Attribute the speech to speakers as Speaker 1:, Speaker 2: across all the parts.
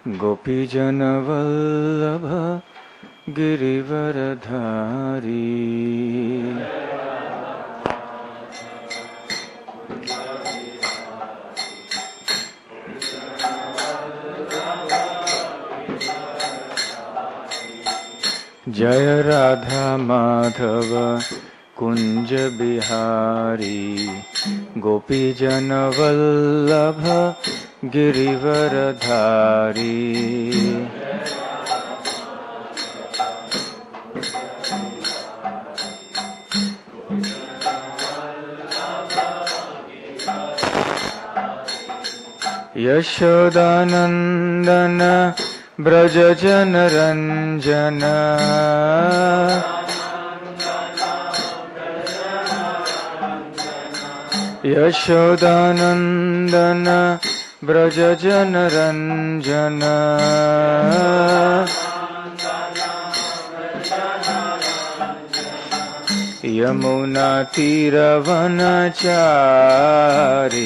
Speaker 1: गोपीजनवल्लभ गिरिवरधारी। जय राधा माधव कुंज बिहारी, गोपीजनवल्लभ गिरिवरधारी। यशोदानंदन ब्रज जन रंजन, यशोदानंदन ब्रज जन रंजन। यमुना तीरवनचारी,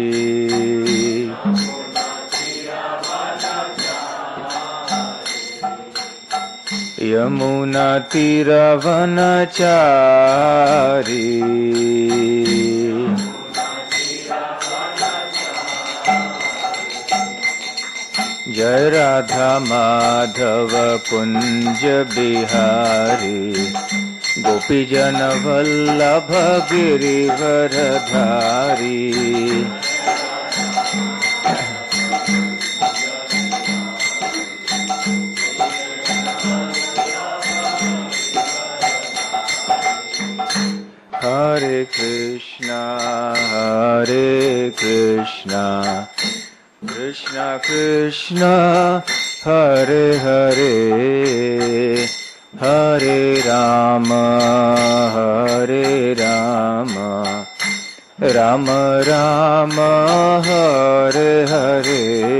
Speaker 1: यमुना तीरवनचारी। जय राधा माधव कुंज बिहारी, गोपीजन वल्लभ गिरिवरधारी। हरे कृष्णा कृष्णा कृष्णा हरे हरे, हरे राम राम राम हरे हरे।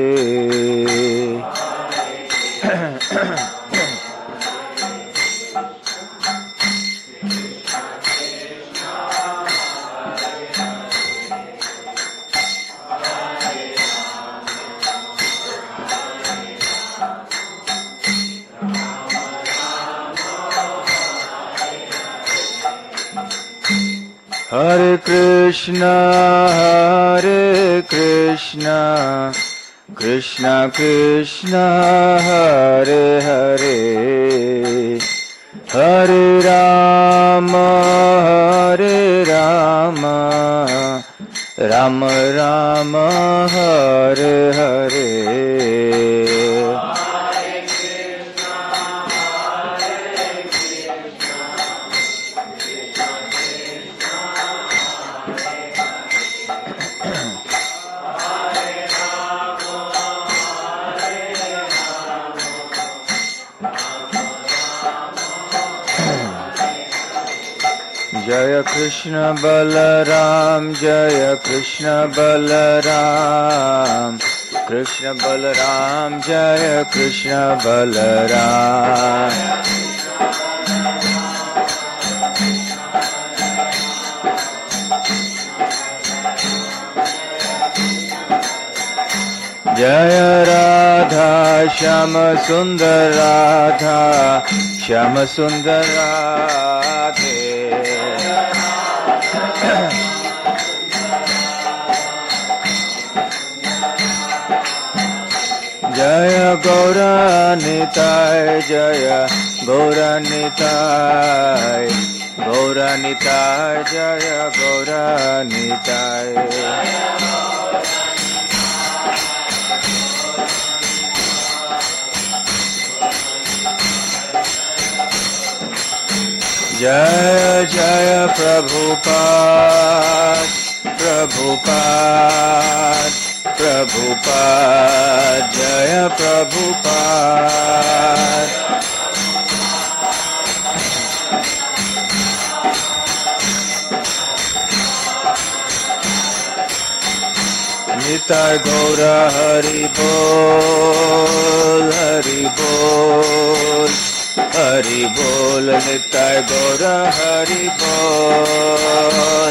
Speaker 1: हरे कृष्णा कृष्णा कृष्णा हरे हरे, हरे राम राम राम हरे हरे। जय कृष्ण बलराम, जय कृष्ण बलराम, कृष्ण बलराम जय कृष्ण बलराम। जय राधा श्याम सुंदर राधा, श्याम सुंदर राधे। जय गौरानिताय, जय गौरानिताय, गौरानिताय जय गौरानिताय। जय जय प्रभुपाद, प्रभुपाद, प्रभुपाद जय प्रभुपाद। निताय गौर हरि बोल, हरि बोल, हरि बोल, निताय गौर हरि बोल।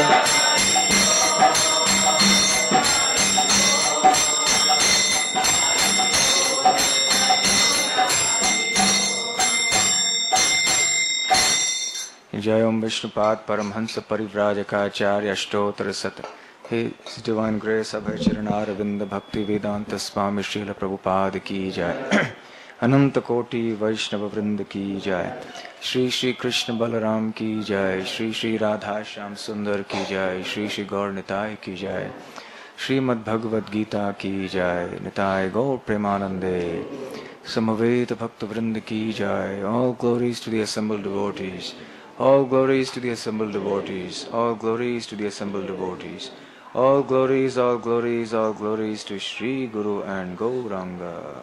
Speaker 1: Jai Om Vishnupad Paramhansa Parivrajakaacharya Ashtottara Sat. His Divine Grace Abhay Charanaravinda Bhakti Vedanta Swami Srila Prabhupada Ki Jai. Ananta Koti Vaishnava Vrinda Ki Jai. Shri Shri Krishna Balaram Ki Jai. Shri Shri Radha Shyam Sundar Ki Jai. Shri Shri Gaur Nitai Ki Jai. Srimad Bhagavad Gita Ki Jai. Nitai Gaur Premanande. Samaveta Bhakta Vrinda Ki Jai. All glories to the assembled devotees. All glories to the assembled devotees. All glories to the assembled devotees. All glories, all glories, all glories to Shri Guru and Gauranga.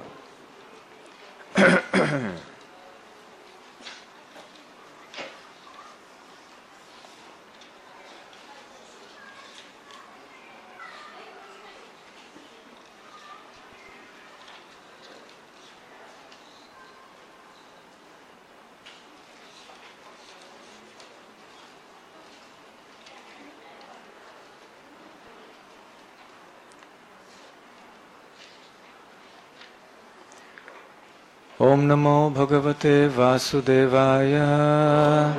Speaker 1: Om Namo Bhagavate Vasudevaya.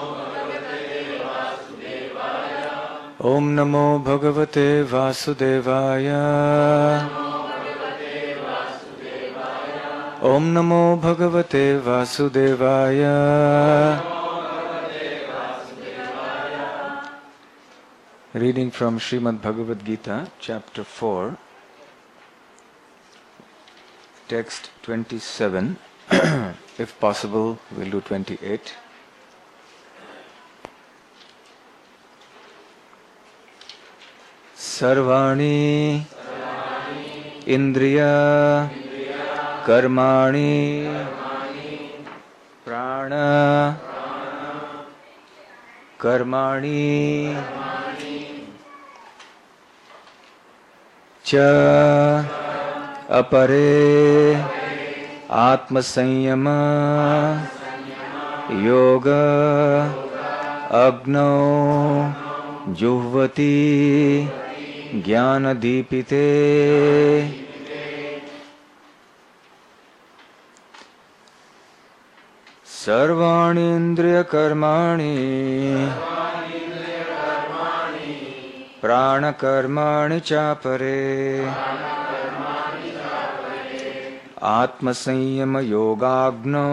Speaker 1: Om Namo Bhagavate Vasudevaya. Om Namo Bhagavate Vasudevaya. Reading from Srimad Bhagavad Gita, chapter 4. Text 27, if possible, we'll do 28. Sarvani Indriya Karmani Prana Karmani Cha अपरे आत्मसंयम योग अग्नौ जुह्वति ज्ञानदीपिते सर्वाणि इंद्रियकर्माणि प्राणकर्माणि चापरे आत्मसंयम योगाग्नौ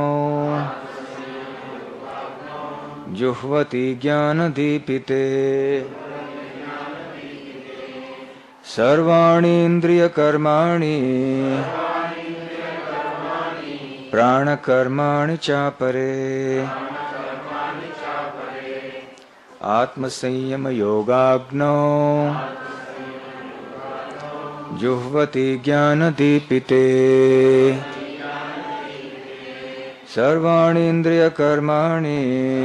Speaker 1: जुह्वति ज्ञानदीपिते सर्वाणि इंद्रियकर्माणि प्राणकर्माणि चापरे आत्मसंयम योगाग्नौ जुह्वति ज्ञानदीपिते सर्वाणि इंद्रियकर्माणि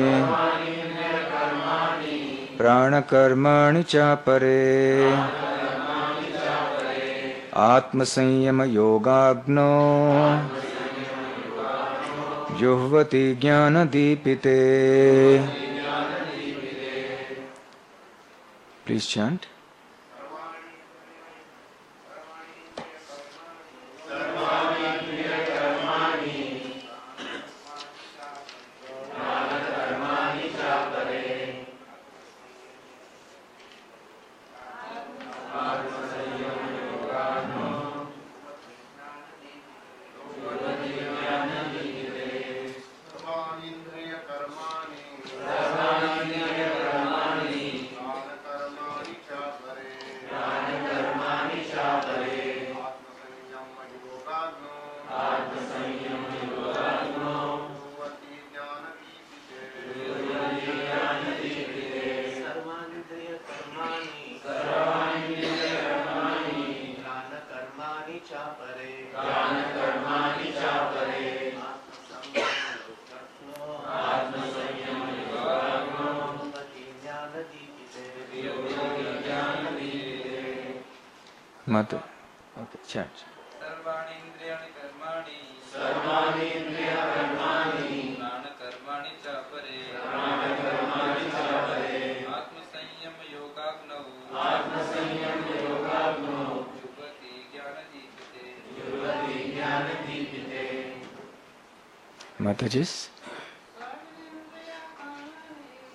Speaker 1: प्राणकर्माणि चापरे आत्मसंयम योगाग्नौ जुह्वति ज्ञानदीपिते. Please chant. Mata. Okay, chant.
Speaker 2: सर्वाणि इंद्रियाणि कर्माणि प्राणकर्माणि चापरे आत्मसंयम योगाग्नौ जुह्वति ज्ञानदीपिते.
Speaker 1: Mataji's.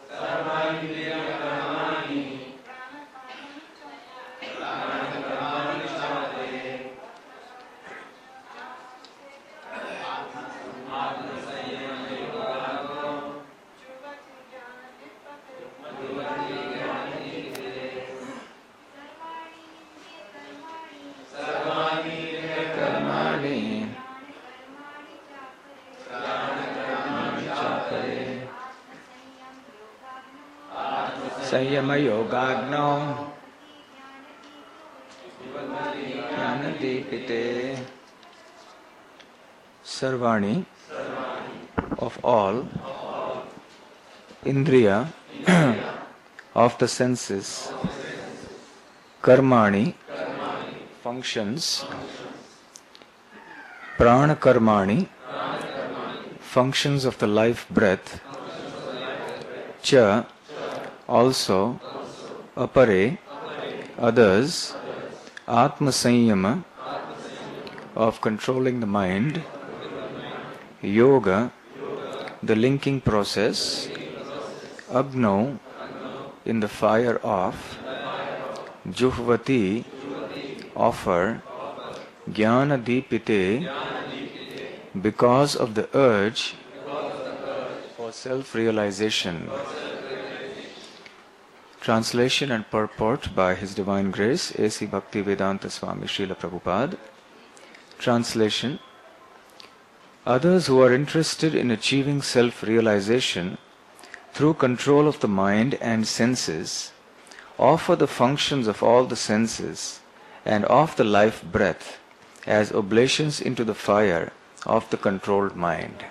Speaker 1: Sanyama Yogagno Jnanadipite. Sarvani, of all Indriya, of the senses, Karmani, functions, Prana Karmani, functions of the life breath, Cha, also, Apare, others, Atma Sanyama, of controlling the mind, Yoga, the linking process, Agno, in the fire of, Juhvati, offer, Jnana Dipite, because of the urge for self-realization. Translation and purport by His Divine Grace A.C. Bhaktivedanta Swami Srila Prabhupada. Translation: others who are interested in achieving self-realization through control of the mind and senses offer the functions of all the senses and of the life breath as oblations into the fire of the controlled mind.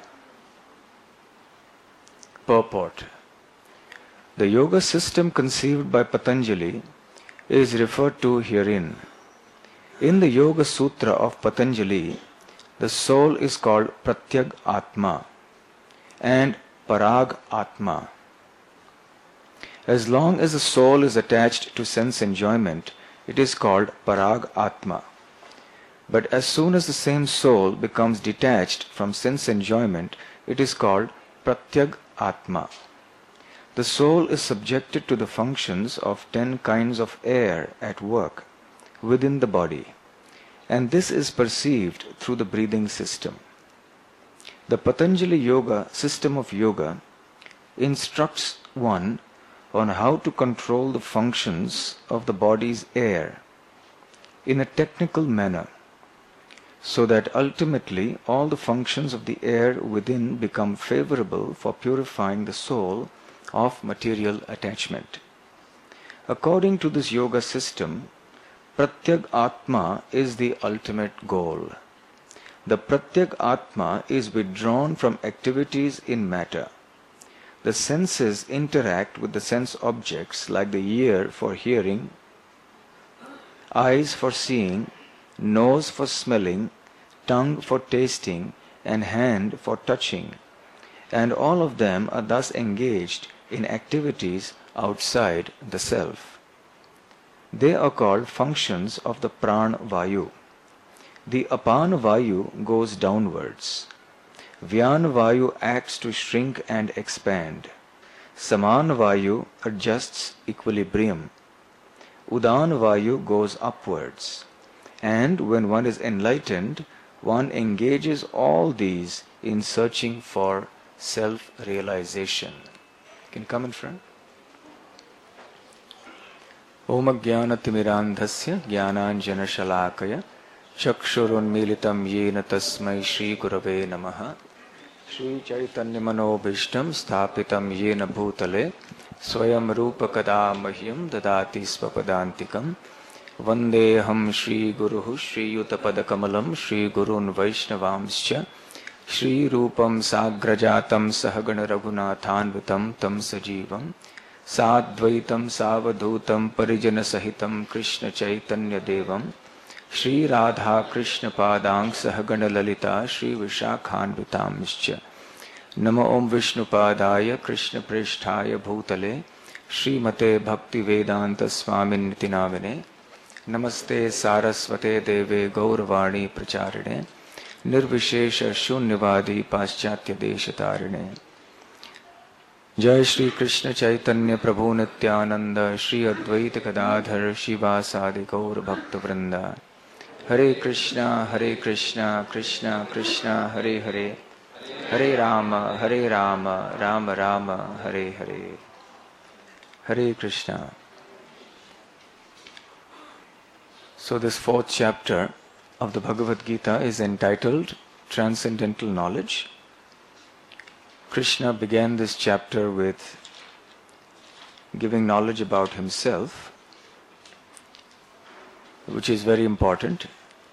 Speaker 1: Purport: the yoga system conceived by Patanjali is referred to herein. In the Yoga Sutra of Patanjali, the soul is called Pratyag Atma and Parag Atma. As long as the soul is attached to sense enjoyment, it is called Parag Atma. But as soon as the same soul becomes detached from sense enjoyment, it is called Pratyag Atma. The soul is subjected to the functions of 10 kinds of air at work within the body, and this is perceived through the breathing system. The Patanjali Yoga system of yoga instructs one on how to control the functions of the body's air in a technical manner, so that ultimately all the functions of the air within become favorable for purifying the soul of material attachment. According to this yoga system, Pratyag Atma is the ultimate goal. The Pratyag Atma is withdrawn from activities in matter. The senses interact with the sense objects like the ear for hearing, eyes for seeing, nose for smelling, tongue for tasting, and hand for touching, and all of them are thus engaged in activities outside the self. They are called functions of the Pran Vayu. The Apana Vayu goes downwards. Vyana Vayu acts to shrink and expand. Samana Vayu adjusts equilibrium. Udana Vayu goes upwards. And when one is enlightened, one engages all these in searching for self-realization. Can you come in front? Om Jnanatimidandhasya Jnananjana Shalakaya Chakshurunmilitam Yena Tasmai Shri Gurave Namaha Shri Chaitanya Manobhishtam Sthapitam Yena Bhutale Swayam Rupa Kadamahyam Dadati Svapadantikam Vandeham Shri Guruhu Shri Yutapadakamalam Shri Gurun Vaishnavamscha Shri Rupam Sagrajatam Sahagana Raghunathanvitam Tam Sajivam Sadvaitam Savadhutam Parijana Sahitam Krishna Chaitanya Devam Shri Radha Krishna Padang Sahagana Lalita Shri Vishakhanvitamscha Nama Om Vishnu Padaya Krishna Prishthaya Bhutale Shri Mate Bhakti Vedanta Swamin Nitinavine Namaste Saraswate Deve Gauravani Pracharine Nirvishesha Shunyavadi Paschatya Deshatarine Jai Shri Krishna Chaitanya Prabhu Nityananda Shri Advaita Gadadhar Shivasadi Gaur Bhakta Vrinda Hare Krishna Krishna Krishna Hare Hare Hare Rama Rama Rama Hare Hare Hare Krishna. So this 4th chapter of the Bhagavad Gita is entitled Transcendental Knowledge. Krishna began this chapter with giving knowledge about himself, which is very important.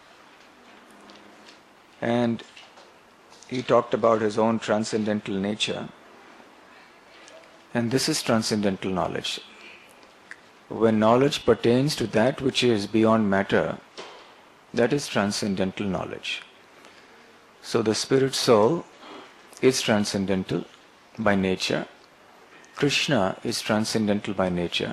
Speaker 1: And he talked about his own transcendental nature. And this is transcendental knowledge. When knowledge pertains to that which is beyond matter, that is transcendental knowledge. So the spirit soul is transcendental by nature. Krishna is transcendental by nature.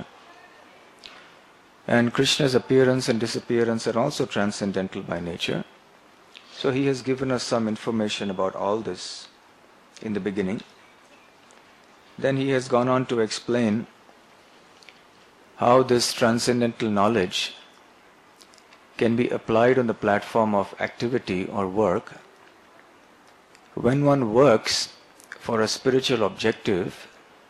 Speaker 1: And Krishna's appearance and disappearance are also transcendental by nature. So he has given us some information about all this in the beginning. Then he has gone on to explain how this transcendental knowledge can be applied on the platform of activity or work. When one works for a spiritual objective,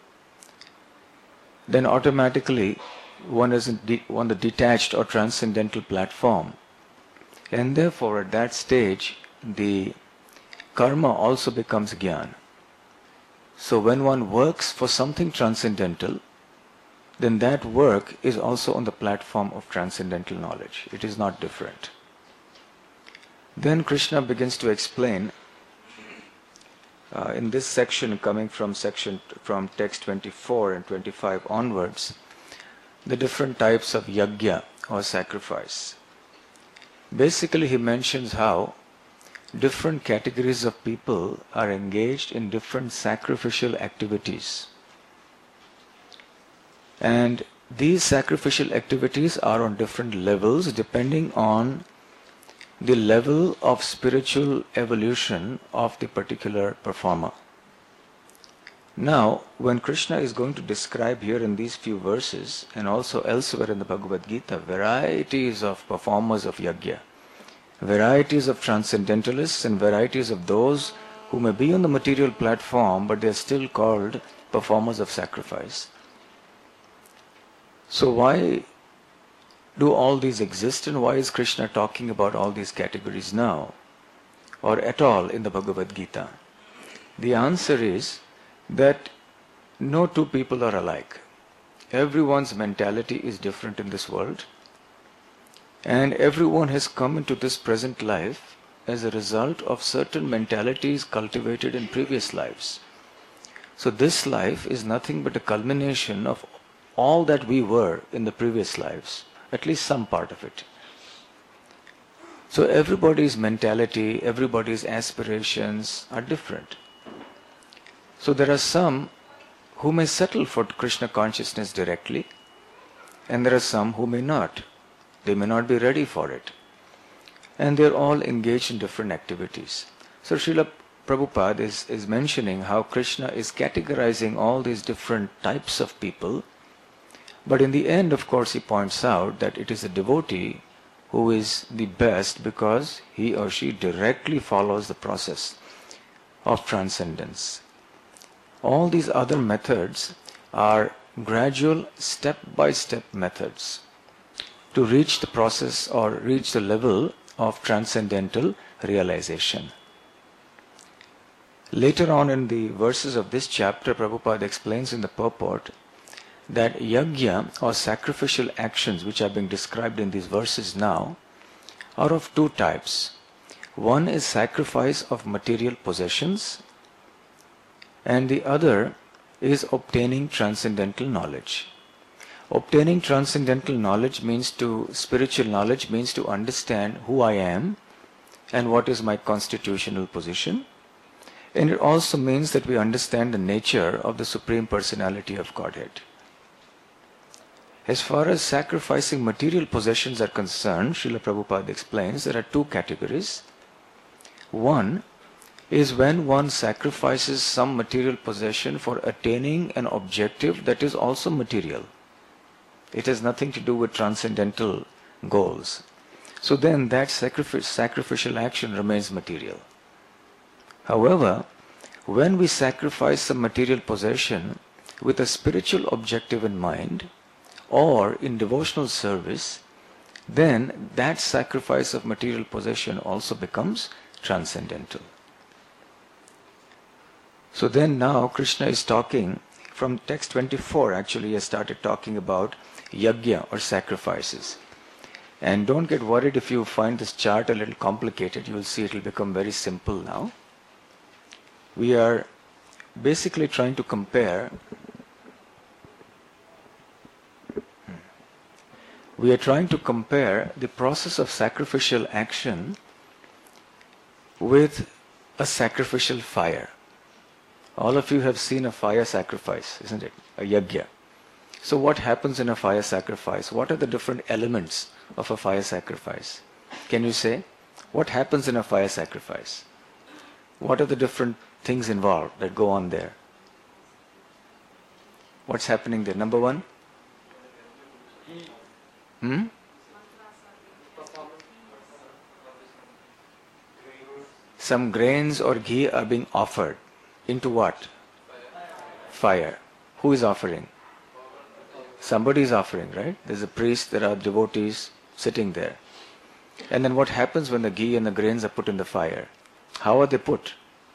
Speaker 1: then automatically one is on the detached or transcendental platform. And therefore at that stage, the karma also becomes jnana. So when one works for something transcendental, then that work is also on the platform of transcendental knowledge. It is not different. Then Krishna begins to explain in this section, coming from text 24 and 25 onwards, the different types of yajna or sacrifice. Basically, he mentions how different categories of people are engaged in different sacrificial activities. And these sacrificial activities are on different levels depending on the level of spiritual evolution of the particular performer. Now, when Krishna is going to describe here in these few verses and also elsewhere in the Bhagavad Gita, varieties of performers of yajna, varieties of transcendentalists and varieties of those who may be on the material platform but they are still called performers of sacrifice. So why do all these exist, and why is Krishna talking about all these categories now or at all in the Bhagavad Gita? The answer is that no two people are alike. Everyone's mentality is different in this world, and everyone has come into this present life as a result of certain mentalities cultivated in previous lives. So this life is nothing but a culmination of all that we were in the previous lives, at least some part of it. So everybody's mentality, everybody's aspirations are different. So there are some who may settle for Krishna consciousness directly, and there are some who may not. They may not be ready for it. And they're all engaged in different activities. So Srila Prabhupada is mentioning how Krishna is categorizing all these different types of people. But in the end, of course, he points out that it is a devotee who is the best because he or she directly follows the process of transcendence. All these other methods are gradual, step-by-step methods to reach the process or reach the level of transcendental realization. Later on in the verses of this chapter, Prabhupada explains in the purport that yajna or sacrificial actions which are being described in these verses now are of two types. One is sacrifice of material possessions, and the other is obtaining transcendental knowledge. Obtaining transcendental knowledge spiritual knowledge means to understand who I am and what is my constitutional position. And it also means that we understand the nature of the Supreme Personality of Godhead. As far as sacrificing material possessions are concerned, Srila Prabhupada explains there are two categories. One is when one sacrifices some material possession for attaining an objective that is also material. It has nothing to do with transcendental goals. So then that sacrificial action remains material. However, when we sacrifice some material possession with a spiritual objective in mind or in devotional service, then that sacrifice of material possession also becomes transcendental. So then now Krishna is talking from text 24 actually he started talking about yajna or sacrifices. And don't get worried if you find this chart a little complicated. You will see it will become very simple now. We are basically trying to compare the process of sacrificial action with a sacrificial fire. All of you have seen a fire sacrifice, isn't it? A yajna. So what happens in a fire sacrifice? What are the different elements of a fire sacrifice? Can you say? What happens in a fire sacrifice? What are the different things involved that go on there? What's happening there? Number one? Some grains or ghee are being offered. Into what? Fire. Who is offering? Somebody is offering, right? There's a priest, there are devotees sitting there. And then what happens when the ghee and the grains are put in the fire? How are they put?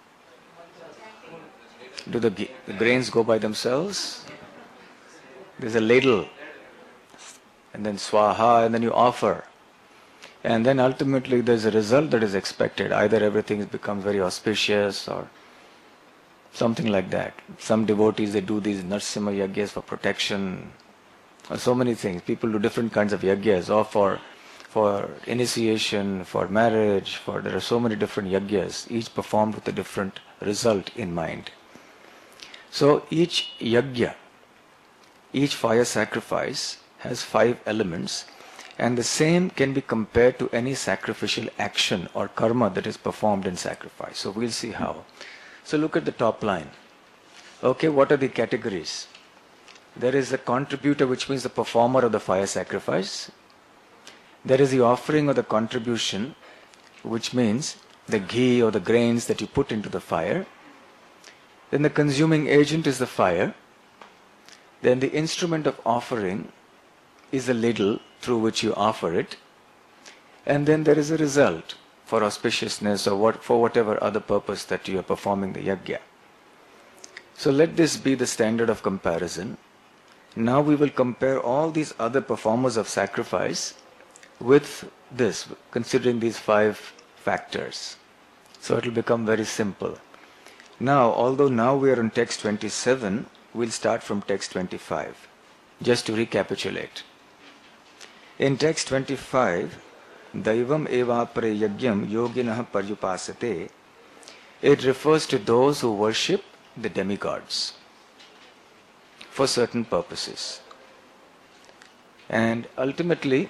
Speaker 1: Do the grains go by themselves? There's a ladle. And then swaha, and then you offer. And then ultimately there's a result that is expected. Either everything becomes very auspicious or something like that. Some devotees, they do these Narsimha yajnas for protection, or so many things. People do different kinds of yajnas, or for initiation, for marriage, there are so many different yajnas, each performed with a different result in mind. So each yajna, each fire sacrifice has 5 elements, and the same can be compared to any sacrificial action or karma that is performed in sacrifice. So we'll see how. So look at the top line. Okay, what are the categories? There is the contributor, which means the performer of the fire sacrifice. There is the offering or the contribution, which means the ghee or the grains that you put into the fire. Then the consuming agent is the fire. Then the instrument of offering is the ladle through which you offer it. And then there is a result for auspiciousness or for whatever other purpose that you are performing the yajna. So let this be the standard of comparison. Now we will compare all these other performers of sacrifice with this, considering these 5 factors. So it will become very simple. Now, although now we are in text 27, we'll start from text 25, just to recapitulate. In text 25, Daivam evapare yagyam yoginah paryupasate, it refers to those who worship the demigods for certain purposes. And ultimately,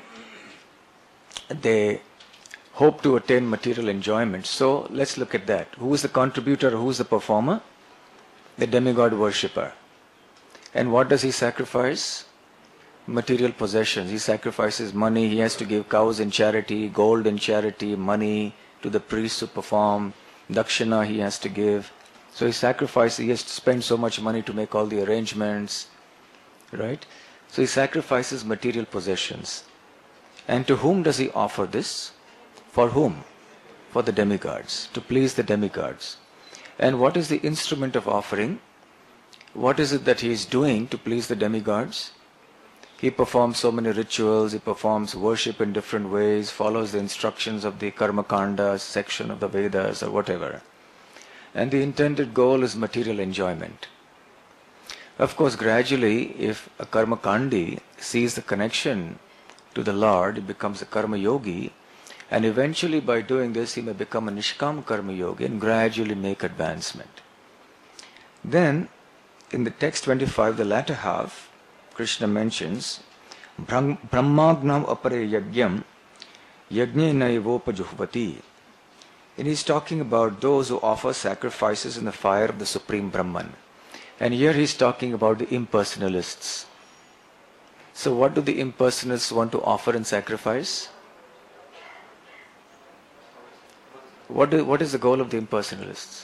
Speaker 1: they hope to attain material enjoyment. So let's look at that. Who is the contributor? Who is the performer? The demigod worshipper. And what does he sacrifice? Material possessions. He sacrifices money. He has to give cows in charity, gold in charity, money to the priests to perform. Dakshina he has to give. So he sacrifices, he has to spend so much money to make all the arrangements. Right? So he sacrifices material possessions. And to whom does he offer this? For whom? For the demigods, to please the demigods. And what is the instrument of offering? What is it that he is doing to please the demigods? He performs so many rituals, he performs worship in different ways, follows the instructions of the Karma Kanda section of the Vedas or whatever. And the intended goal is material enjoyment. Of course, gradually, if a Karma Kandi sees the connection to the Lord, he becomes a Karma Yogi, and eventually by doing this he may become a Nishkam Karma Yogi and gradually make advancement. Then, in the text 25, the latter half, Krishna mentions, Brahmagnam apare yagyam yagne naivopajuhvati. And he's talking about those who offer sacrifices in the fire of the Supreme Brahman. And here he's talking about the impersonalists. So what do the impersonalists want to offer in sacrifice? What is the goal of the impersonalists?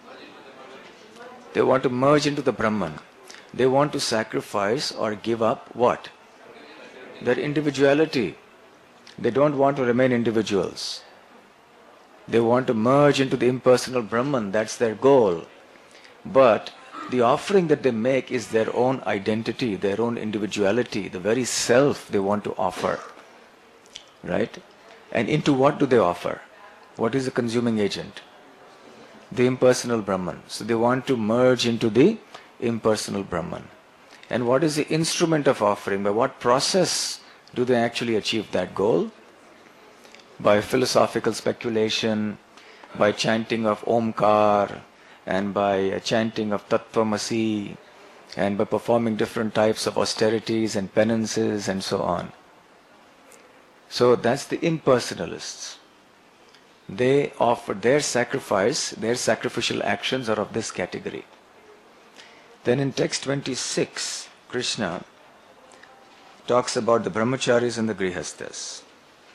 Speaker 1: They want to merge into the Brahman. They want to sacrifice or give up what? Their individuality. They don't want to remain individuals. They want to merge into the impersonal Brahman. That's their goal. But The offering that they make is their own identity, their own individuality, the very self they want to offer. Right? And into what do they offer? What is the consuming agent? The impersonal Brahman. So they want to merge into the impersonal Brahman. And what is the instrument of offering? By what process do they actually achieve that goal? By philosophical speculation, by chanting of Omkar, and by chanting of Tattvamasi, and by performing different types of austerities and penances and so on. So that's the impersonalists. They offer their sacrifice, their sacrificial actions are of this category. Then in text 26, Krishna talks about the brahmacharis and the grihasthas.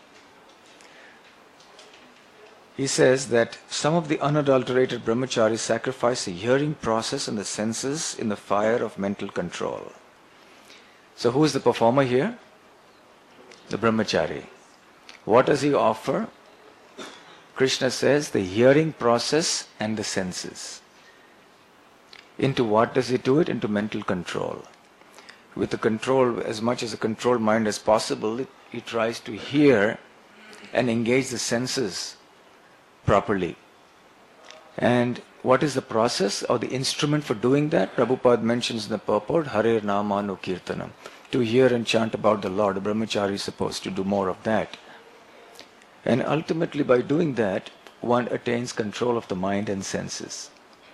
Speaker 1: He says that some of the unadulterated brahmacharis sacrifice the hearing process and the senses in the fire of mental control. So who is the performer here? The brahmachari. What does he offer? Krishna says the hearing process and the senses. Into what does he do it? Into mental control. With the control, as much as a controlled mind as possible, he tries to hear and engage the senses properly. And what is the process or the instrument for doing that? Prabhupada mentions in the purport, Hare Namanu Kirtanam. To hear and chant about the Lord, the brahmachari is supposed to do more of that. And ultimately by doing that, one attains control of the mind and senses.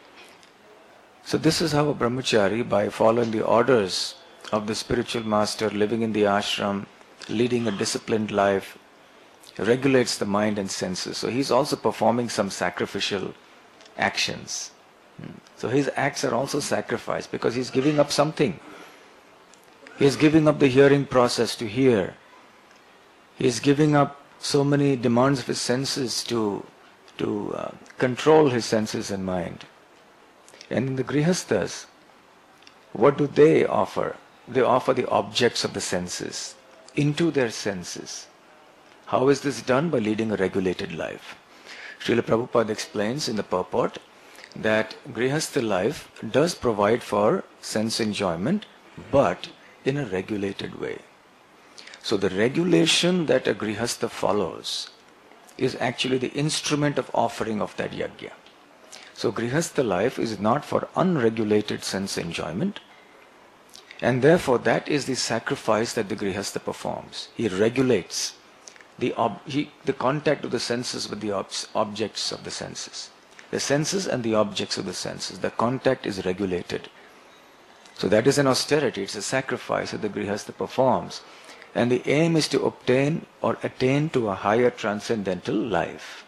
Speaker 1: So this is how a brahmachari, by following the orders of the spiritual master, living in the ashram, leading a disciplined life, regulates the mind and senses. So he's also performing some sacrificial actions. So his acts are also sacrifice because he's giving up something. He's giving up the hearing process to hear. He's giving up so many demands of his senses to control his senses and mind. And in the grihasthas, what do they offer? They offer the objects of the senses into their senses. How is this done? By leading a regulated life. Srila Prabhupada explains in the purport that grihastha life does provide for sense enjoyment, but in a regulated way. So the regulation that a grihastha follows is actually the instrument of offering of that yajna. So grihastha life is not for unregulated sense enjoyment, and therefore that is the sacrifice that the grihastha performs. He regulates the contact of the senses with the objects of the senses. The senses and the objects of the senses. The contact is regulated. So that is an austerity, it's a sacrifice that the grihastha performs. And the aim is to obtain or attain to a higher transcendental life.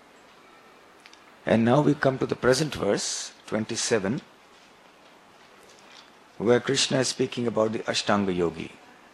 Speaker 1: And now we come to the present verse, 27, where Krishna is speaking about the Ashtanga Yogi,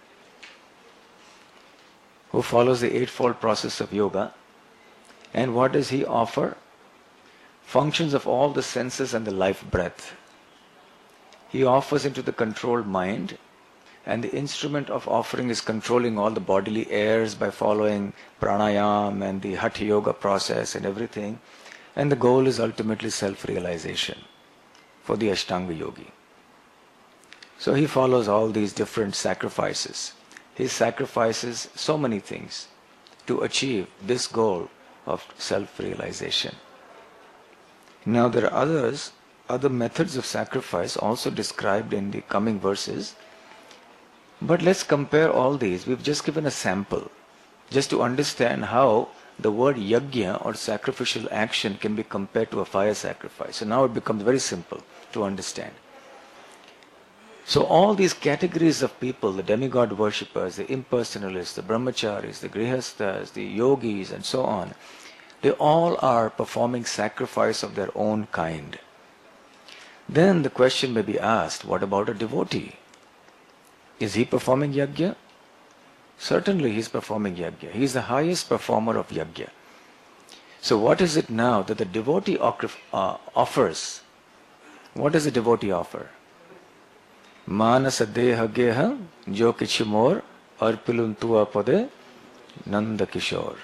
Speaker 1: who follows the eightfold process of yoga. And what does he offer? Functions of all the senses and the life breath. He offers into the controlled mind, and the instrument of offering is controlling all the bodily airs by following pranayam and the hatha yoga process and everything. And the goal is ultimately self-realization for the Ashtanga Yogi. So he follows all these different sacrifices. He sacrifices so many things to achieve this goal of self-realization. Now there are other methods of sacrifice also described in the coming verses. But let's compare all these. We've just given a sample just to understand how the word yajna or sacrificial action can be compared to a fire sacrifice. So now it becomes very simple to understand. So all these categories of people, the demigod worshippers, the impersonalists, the brahmacharis, the grihasthas, the yogis and so on, they all are performing sacrifice of their own kind. Then the question may be asked, what about a devotee? Is he performing yajna? Certainly he is performing yajna. He is the highest performer of yajna. So what is it now that the devotee offers? What does the devotee offer? Manasa deha geha jo kichimor arpiluntua pade Nanda Kishore.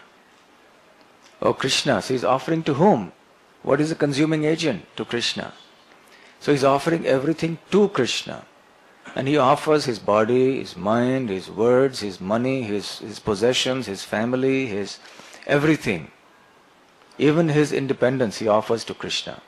Speaker 1: Oh Krishna, so he is offering to whom? What is the consuming agent? To Krishna. So he's offering everything to Krishna. And he offers his body, his mind, his words, his money, his possessions, his family, his everything. Even his independence he offers to Krishna.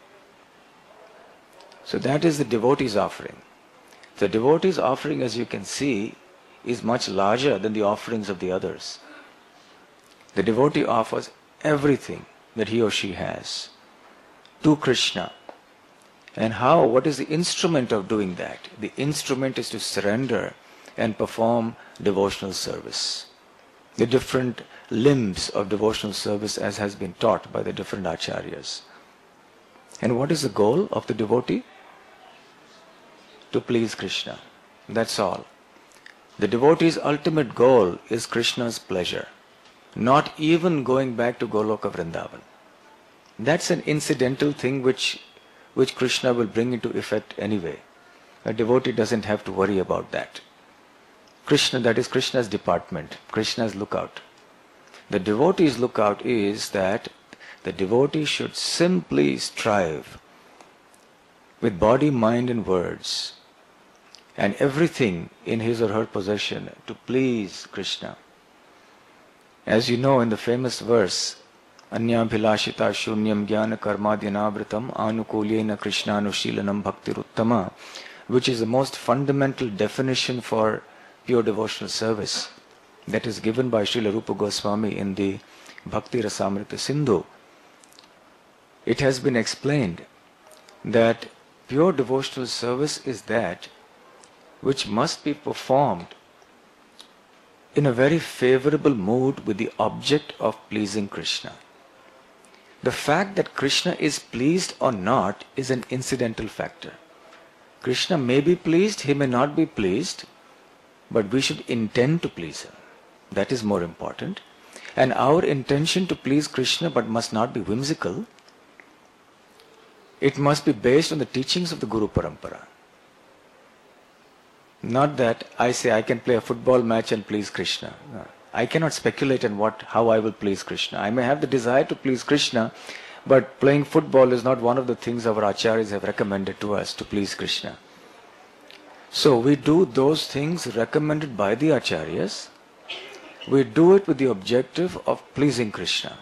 Speaker 1: So that is the devotee's offering. The devotee's offering, as you can see, is much larger than the offerings of the others. The devotee offers everything that he or she has to Krishna. And how? What is the instrument of doing that? The instrument is to surrender and perform devotional service. The different limbs of devotional service as has been taught by the different acharyas. And what is the goal of the devotee? To please Krishna. That's all. The devotee's ultimate goal is Krishna's pleasure. Not even going back to Goloka Vrindavan. That's an incidental thing which Krishna will bring into effect anyway. A devotee doesn't have to worry about that. Krishna, that is Krishna's department, Krishna's lookout. The devotee's lookout is that the devotee should simply strive with body, mind and words and everything in his or her possession to please Krishna. As you know, in the famous verse, Anyabhilashita shunyam jnana karmadhyanabritam anukulyena krishnanushilanam bhaktiruttama, which is the most fundamental definition for pure devotional service that is given by Srila Rupa Goswami in the Bhakti Rasamrita Sindhu. It has been explained that pure devotional service is that which must be performed in a very favorable mood with the object of pleasing Krishna. The fact that Krishna is pleased or not is an incidental factor. Krishna may be pleased, he may not be pleased, but we should intend to please him. That is more important. And our intention to please Krishna but must not be whimsical. It must be based on the teachings of the Guru Parampara. Not that I say I can play a football match and please Krishna. No. I cannot speculate on how I will please Krishna. I may have the desire to please Krishna, but playing football is not one of the things our acharyas have recommended to us to please Krishna. So we do those things recommended by the acharyas. We do it with the objective of pleasing Krishna.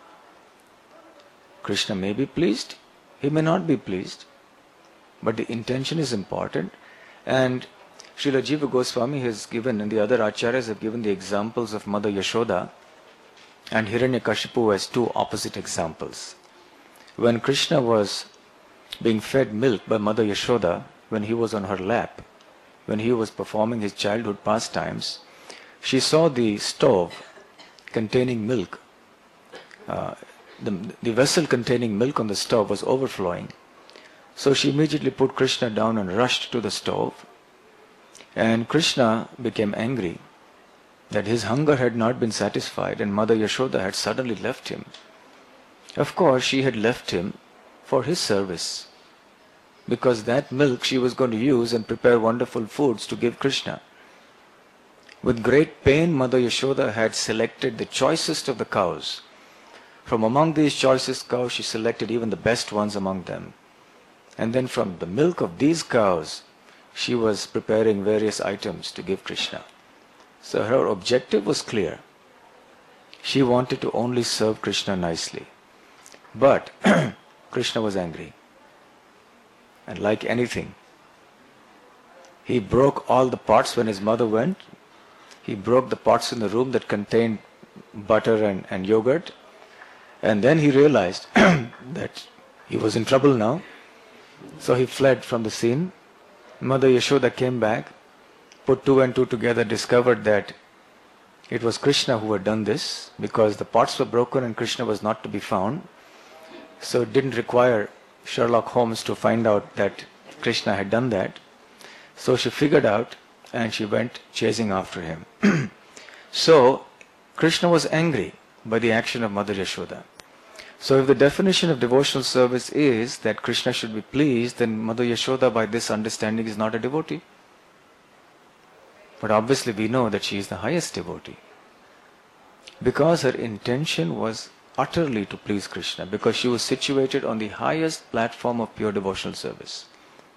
Speaker 1: Krishna may be pleased, he may not be pleased, but the intention is important. And Srila Jiva Goswami has given, and the other acharyas have given the examples of Mother Yashoda and Hiranyakashipu as two opposite examples. When Krishna was being fed milk by Mother Yashoda, when he was on her lap, when he was performing his childhood pastimes, she saw the stove containing milk. The vessel containing milk on the stove was overflowing. So she immediately put Krishna down and rushed to the stove. And Krishna became angry that his hunger had not been satisfied and Mother Yashoda had suddenly left him. Of course, she had left him for his service, because that milk she was going to use and prepare wonderful foods to give Krishna. With great pain, Mother Yashoda had selected the choicest of the cows. From among these choicest cows, she selected even the best ones among them. And then from the milk of these cows, she was preparing various items to give Krishna. So her objective was clear. She wanted to only serve Krishna nicely. But Krishna was angry. And like anything, he broke all the pots when his mother went. He broke the pots in the room that contained butter and yogurt. And then he realized that he was in trouble now. So he fled from the scene. Mother Yashoda came back, put two and two together, discovered that it was Krishna who had done this, because the pots were broken and Krishna was not to be found. So it didn't require Sherlock Holmes to find out that Krishna had done that. So she figured out and she went chasing after him. So Krishna was angry by the action of Mother Yashoda. So if the definition of devotional service is that Krishna should be pleased, then Mother Yashoda by this understanding is not a devotee. But obviously we know that she is the highest devotee, because her intention was utterly to please Krishna, because she was situated on the highest platform of pure devotional service.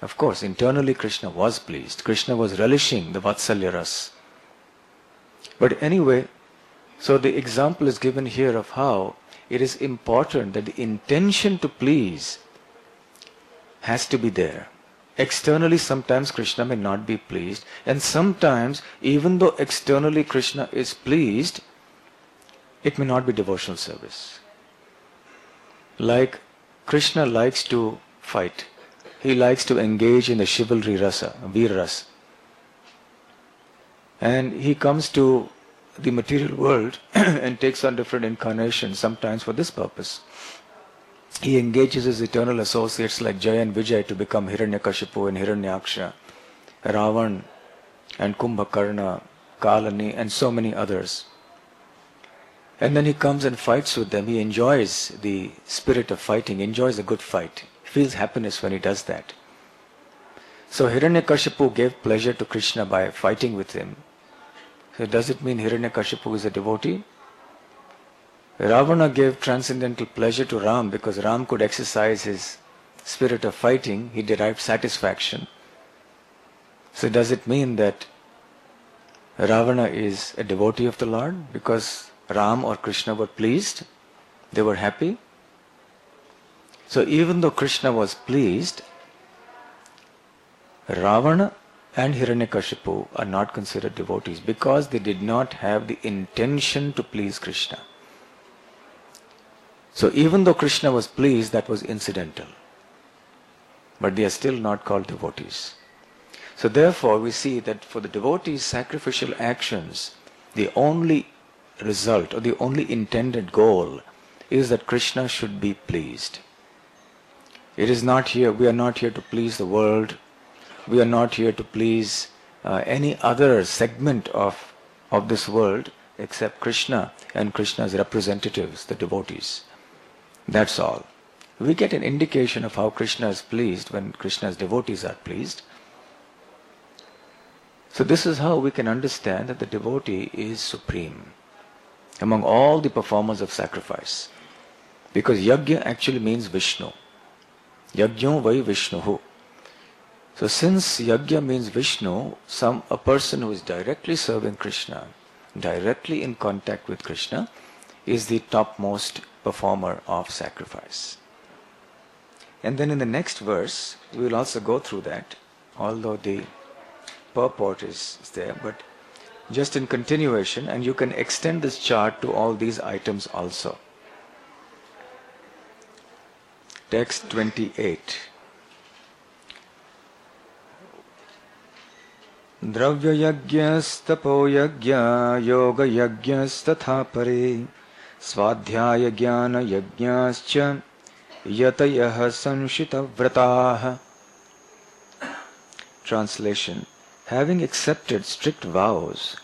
Speaker 1: Of course, internally Krishna was pleased. Krishna was relishing the Vatsalya Ras. But anyway, so the example is given here of how it is important that the intention to please has to be there. Externally, sometimes Krishna may not be pleased, and sometimes, even though externally Krishna is pleased, it may not be devotional service. Like Krishna likes to fight. He likes to engage in the chivalry rasa, veer rasa. And he comes to the material world and takes on different incarnations, sometimes for this purpose. He engages his eternal associates like Jaya and Vijay to become Hiranyakashipu and Hiranyaksha, Ravan and Kumbhakarna, Kalani and so many others. And then he comes and fights with them. He enjoys the spirit of fighting, enjoys a good fight. He feels happiness when he does that. So Hiranyakashipu gave pleasure to Krishna by fighting with him. So does it mean Hiranyakashipu is a devotee? Ravana gave transcendental pleasure to Ram because Ram could exercise his spirit of fighting. He derived satisfaction. So does it mean that Ravana is a devotee of the Lord because Ram or Krishna were pleased? They were happy? So even though Krishna was pleased, Ravana and Hiranyakashipu are not considered devotees because they did not have the intention to please Krishna. So even though Krishna was pleased, that was incidental. But they are still not called devotees. So therefore we see that for the devotees, sacrificial actions, the only result or the only intended goal is that Krishna should be pleased. It is not here, we are not here to please the world. We are not here to please any other segment of this world except Krishna and Krishna's representatives, the devotees. That's all. We get an indication of how Krishna is pleased when Krishna's devotees are pleased. So this is how we can understand that the devotee is supreme among all the performers of sacrifice. Because yajna actually means Vishnu. Yajno vai Vishnuhu. So since yajna means Vishnu, a person who is directly serving Krishna, directly in contact with Krishna, is the topmost performer of sacrifice. And then in the next verse, we will also go through that, although the purport is there, but just in continuation, and you can extend this chart to all these items also. Text 28. Dravya yajñas tapo yajña yoga yajñas tatha pare swadhyaya jnana yajñascha yatayah sanshita vrataah. Translation. Having accepted strict vows,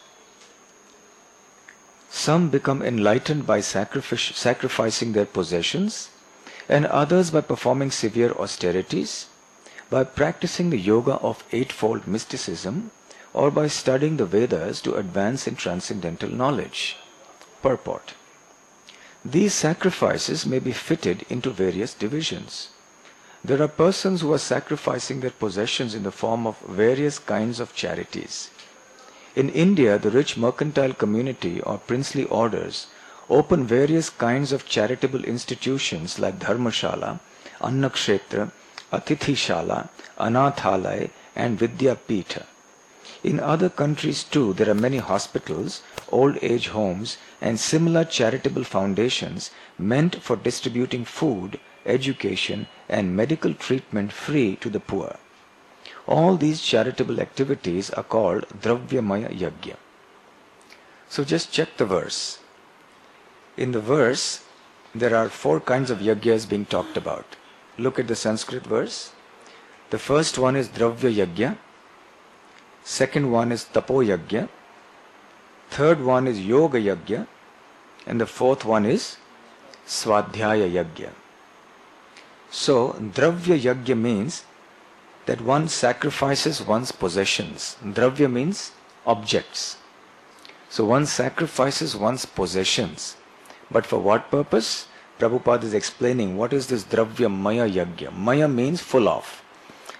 Speaker 1: some become enlightened by sacrificing their possessions, and others by performing severe austerities, by practicing the yoga of eightfold mysticism, or by studying the Vedas to advance in transcendental knowledge. Purport. These sacrifices may be fitted into various divisions. There are persons who are sacrificing their possessions in the form of various kinds of charities. In India, the rich mercantile community or princely orders open various kinds of charitable institutions like Dharmashala, Annakshetra, Atithishala, Anathalaya and Vidyapitha. In other countries too, there are many hospitals, old age homes and similar charitable foundations meant for distributing food, education and medical treatment free to the poor. All these charitable activities are called Dravyamaya Yajna. So just check the verse. In the verse, there are 4 kinds of yajnas being talked about. Look at the Sanskrit verse. The first one is Dravya Yajna. Second one is Tapo Yajna. Third one is Yoga Yajna. And the fourth one is Swadhyaya Yajna. So, Dravya Yajna means that one sacrifices one's possessions. Dravya means objects. So one sacrifices one's possessions. But for what purpose? Prabhupada is explaining what is this Dravya Maya Yajna. Maya means full of.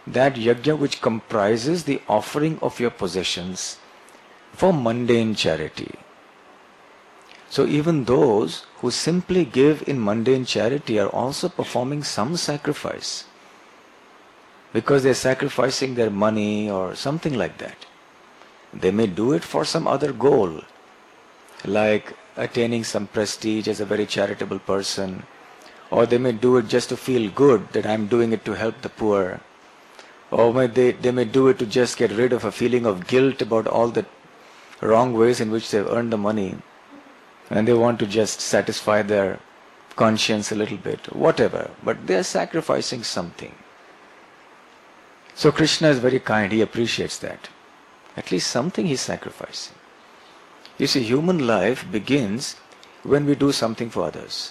Speaker 1: that yajna which comprises the offering of your possessions for mundane charity. So even those who simply give in mundane charity are also performing some sacrifice, because they are sacrificing their money or something like that. They may do it for some other goal, like attaining some prestige as a very charitable person, or they may do it just to feel good that I'm doing it to help the poor, or they may do it to just get rid of a feeling of guilt about all the wrong ways in which they've earned the money, and they want to just satisfy their conscience a little bit, whatever, but they are sacrificing something. So Krishna is very kind, he appreciates that. At least something he's sacrificing. You see, human life begins when we do something for others.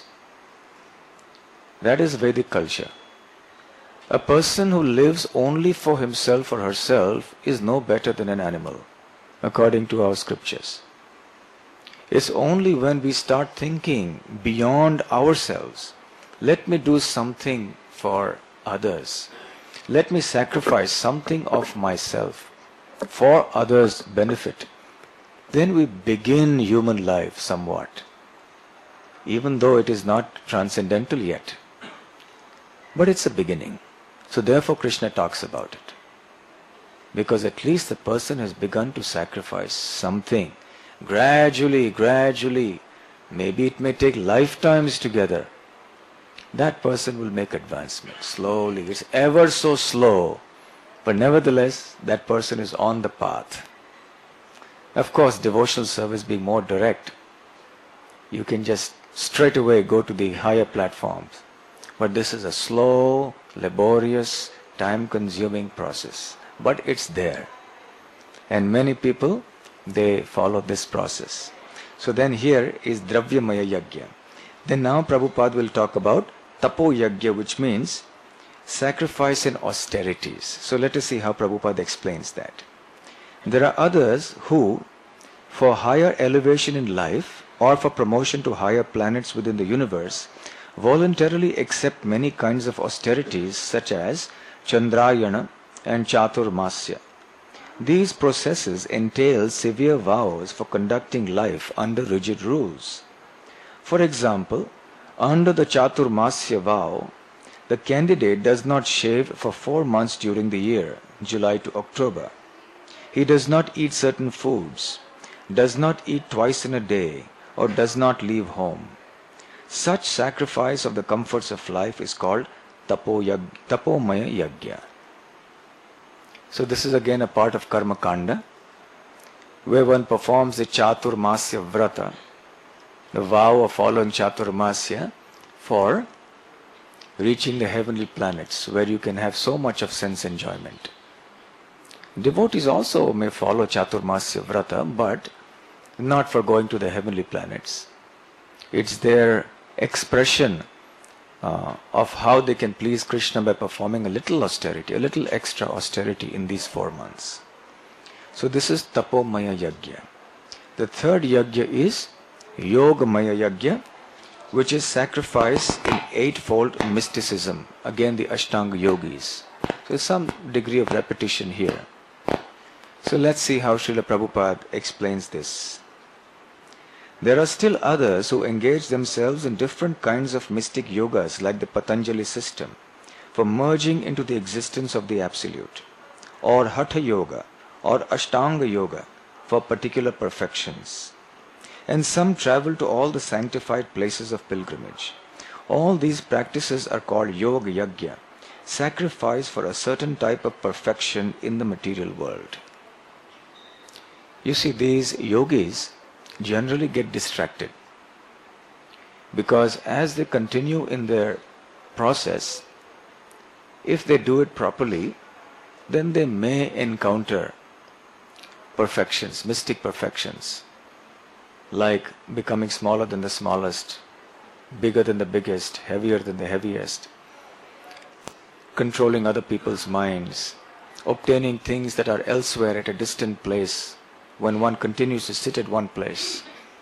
Speaker 1: That is Vedic culture. A person who lives only for himself or herself is no better than an animal, according to our scriptures. It's only when we start thinking beyond ourselves, let me do something for others, let me sacrifice something of myself for others' benefit, then we begin human life somewhat, even though it is not transcendental yet. But it's a beginning. So therefore Krishna talks about it. Because at least the person has begun to sacrifice something. Gradually, maybe it may take lifetimes together. That person will make advancement slowly. It's ever so slow, but nevertheless that person is on the path. Of course, devotional service being more direct, you can just straight away go to the higher platforms. But this is a slow, laborious, time-consuming process. But it's there. And many people, they follow this process. So then here is Dravyamaya Yajna. Then now Prabhupada will talk about Tapo Yajna, which means sacrifice and austerities. So let us see how Prabhupada explains that. There are others who, for higher elevation in life or for promotion to higher planets within the universe, voluntarily accept many kinds of austerities such as Chandrayana and Chaturmasya. These processes entail severe vows for conducting life under rigid rules. For example, under the Chaturmasya vow, the candidate does not shave for 4 months during the year, July to October. He does not eat certain foods, does not eat twice in a day, or does not leave home. Such sacrifice of the comforts of life is called Tapomaya Yajna. So this is again a part of Karma Kanda, where one performs the Chaturmasya Vrata, the vow of following Chaturmasya for reaching the heavenly planets, where you can have so much of sense enjoyment. Devotees also may follow Chaturmasya Vrata, but not for going to the heavenly planets. It's their expression of how they can please Krishna by performing a little austerity, a little extra austerity in these 4 months. So this is Tapomaya Yajna. The third Yajna is Yogamaya Yajna, which is sacrifice in 8-fold mysticism. Again the Ashtanga Yogis. So there's some degree of repetition here. So let's see how Srila Prabhupada explains this. There are still others who engage themselves in different kinds of mystic yogas like the Patanjali system for merging into the existence of the Absolute, or Hatha Yoga or Ashtanga Yoga for particular perfections. And some travel to all the sanctified places of pilgrimage. All these practices are called Yoga Yajna, sacrifice for a certain type of perfection in the material world. You see, these yogis generally get distracted because as they continue in their process, if they do it properly, then they may encounter perfections, mystic perfections, like becoming smaller than the smallest, bigger than the biggest, heavier than the heaviest, controlling other people's minds, obtaining things that are elsewhere at a distant place when one continues to sit at one place.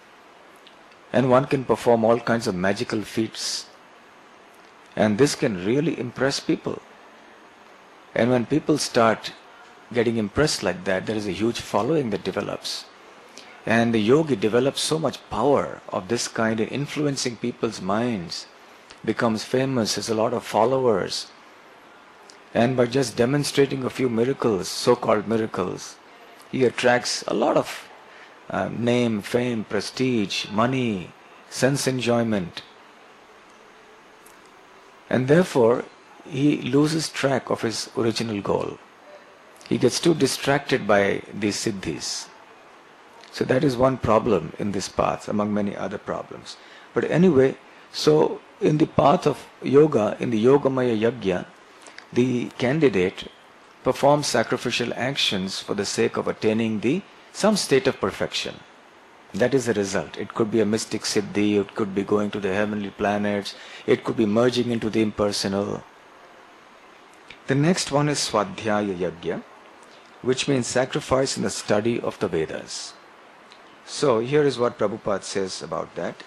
Speaker 1: And one can perform all kinds of magical feats. And this can really impress people. And when people start getting impressed like that, there is a huge following that develops. And the yogi develops so much power of this kind in influencing people's minds, becomes famous, has a lot of followers. And by just demonstrating a few miracles, so-called miracles, he attracts a lot of name, fame, prestige, money, sense enjoyment. And therefore, he loses track of his original goal. He gets too distracted by these siddhis. So that is one problem in this path, among many other problems. But anyway, so in the path of yoga, in the Yogamaya Yajna, the candidate performs sacrificial actions for the sake of attaining some state of perfection. That is the result. It could be a mystic siddhi, it could be going to the heavenly planets, it could be merging into the impersonal. The next one is Swadhyaya Yajna, which means sacrifice in the study of the Vedas. So here is what Prabhupada says about that.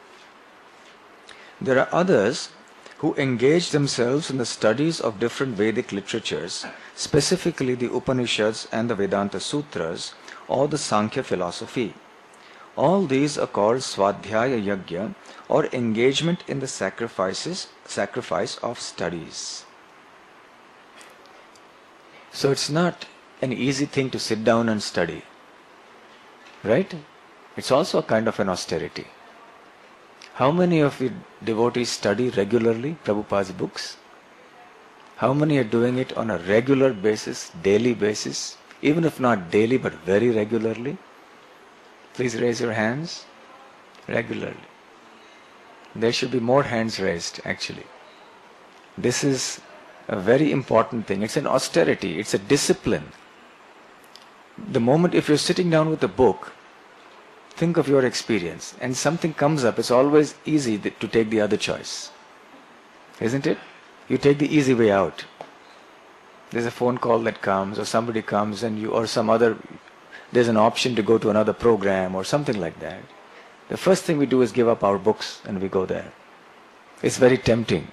Speaker 1: There are others who engage themselves in the studies of different Vedic literatures, specifically the Upanishads and the Vedanta Sutras, or the Sankhya philosophy. All these are called Swadhyaya Yajna, or engagement in the sacrifice of studies. So it's not an easy thing to sit down and study, right? It's also a kind of an austerity. How many of you devotees study regularly Prabhupada's books? How many are doing it on a regular basis, daily basis, even if not daily but very regularly? Please raise your hands. Regularly. There should be more hands raised actually. This is a very important thing. It's an austerity, it's a discipline. The moment if you're sitting down with a book, think of your experience and something comes up, it's always easy to take the other choice. Isn't it? You take the easy way out. There's a phone call that comes or somebody comes and there's an option to go to another program or something like that. The first thing we do is give up our books and we go there. It's very tempting.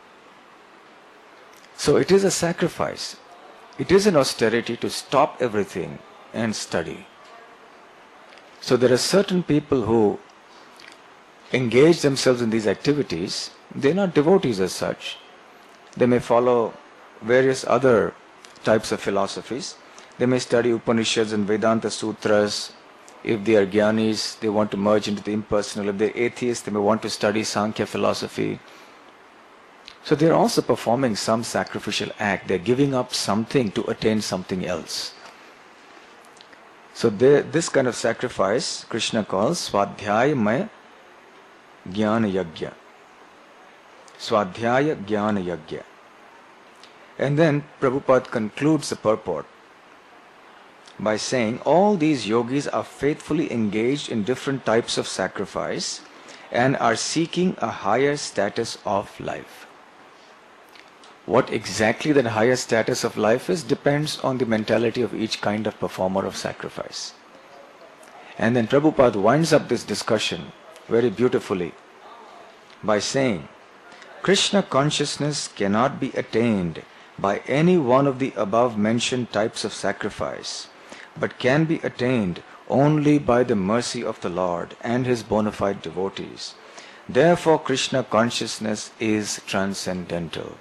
Speaker 1: So it is a sacrifice. It is an austerity to stop everything and study. So there are certain people who engage themselves in these activities. They are not devotees as such. They may follow various other types of philosophies. They may study Upanishads and Vedanta Sutras. If they are jnanis, they want to merge into the impersonal. If they are atheists, they may want to study Sankhya philosophy. So they are also performing some sacrificial act. They are giving up something to attain something else. So this kind of sacrifice, Krishna calls Swadhyaya Jnana Yajna. Swadhyaya Jnana Yajna. And then Prabhupada concludes the purport by saying all these yogis are faithfully engaged in different types of sacrifice and are seeking a higher status of life. What exactly that higher status of life is depends on the mentality of each kind of performer of sacrifice. And then Prabhupada winds up this discussion very beautifully by saying, Krishna consciousness cannot be attained by any one of the above mentioned types of sacrifice, but can be attained only by the mercy of the Lord and His bona fide devotees. Therefore, Krishna consciousness is transcendental.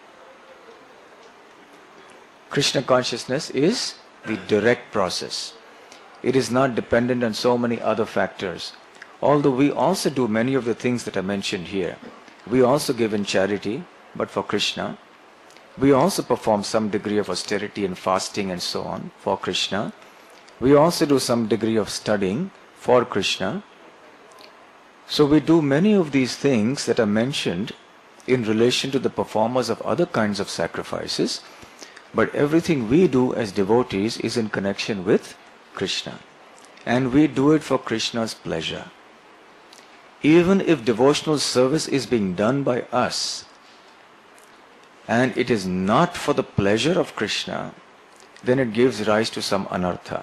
Speaker 1: Krishna consciousness is the direct process. It is not dependent on so many other factors. Although we also do many of the things that are mentioned here. We also give in charity, but for Krishna. We also perform some degree of austerity and fasting and so on for Krishna. We also do some degree of studying for Krishna. So we do many of these things that are mentioned in relation to the performers of other kinds of sacrifices, but everything we do as devotees is in connection with Krishna. And we do it for Krishna's pleasure. Even if devotional service is being done by us, and it is not for the pleasure of Krishna, then it gives rise to some anartha.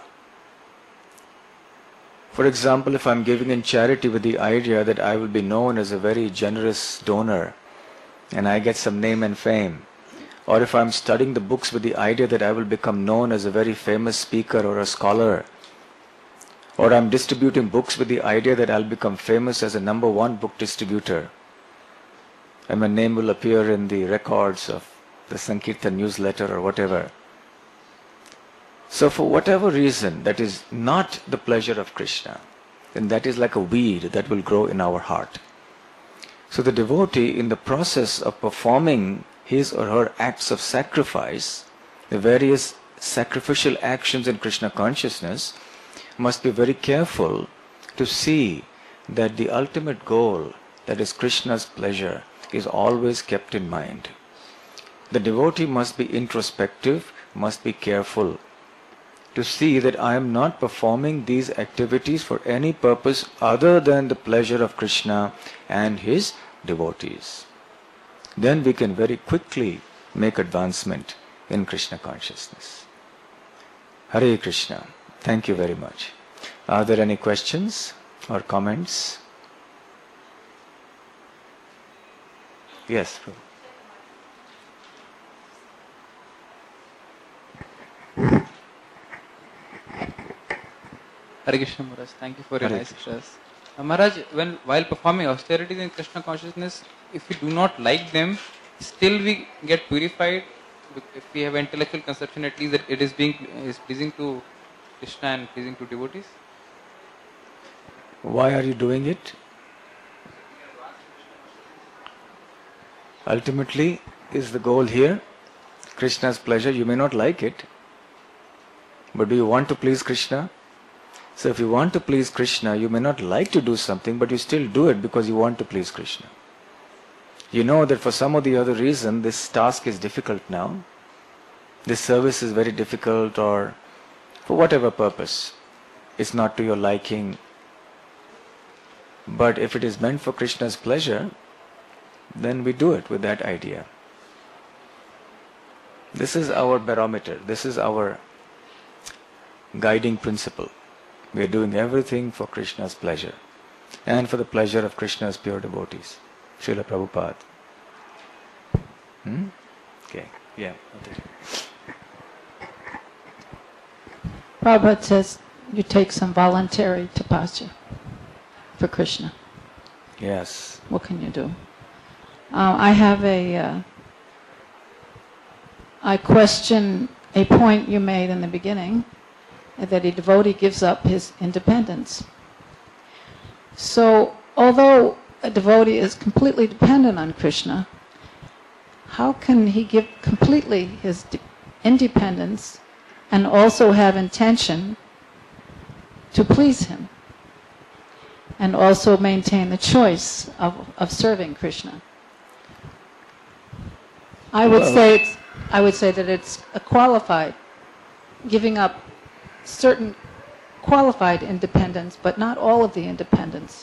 Speaker 1: For example, if I am giving in charity with the idea that I will be known as a very generous donor, and I get some name and fame, or if I'm studying the books with the idea that I will become known as a very famous speaker or a scholar, or I'm distributing books with the idea that I'll become famous as a #1 book distributor, and my name will appear in the records of the Sankirtan newsletter or whatever. So for whatever reason that is not the pleasure of Krishna, then that is like a weed that will grow in our heart. So the devotee, in the process of performing his or her acts of sacrifice, the various sacrificial actions in Krishna consciousness, must be very careful to see that the ultimate goal, that is Krishna's pleasure, is always kept in mind. The devotee must be introspective, must be careful to see that I am not performing these activities for any purpose other than the pleasure of Krishna and his devotees. Then we can very quickly make advancement in Krishna consciousness. Hare Krishna. Thank you very much. Are there any questions or comments? Yes, Prabhu.
Speaker 3: Hare Krishna Maharaj, thank you for your
Speaker 1: Hare
Speaker 3: nice address. Maharaj, while performing austerities in Krishna consciousness, if we do not like them, still we get purified. If we have intellectual conception, at least that it is pleasing to Krishna and pleasing to devotees.
Speaker 1: Why are you doing it? Ultimately, is the goal here Krishna's pleasure? You may not like it, but do you want to please Krishna? So if you want to please Krishna, you may not like to do something, but you still do it because you want to please Krishna. You know that for some or the other reason, this task is difficult now. This service is very difficult, or for whatever purpose, it's not to your liking. But if it is meant for Krishna's pleasure, then we do it with that idea. This is our barometer. This is our guiding principle. We are doing everything for Krishna's pleasure and for the pleasure of Krishna's pure devotees. Srila Prabhupada. Okay. Yeah.
Speaker 4: Prabhupada says you take some voluntary tapasya for Krishna.
Speaker 1: Yes.
Speaker 4: What can you do? I question a point you made in the beginning, that a devotee gives up his independence. So, although a devotee is completely dependent on Krishna, how can he give completely his independence and also have intention to please him and also maintain the choice of serving Krishna? I would say that it's a qualified, giving up certain qualified independence, but not all of the independence.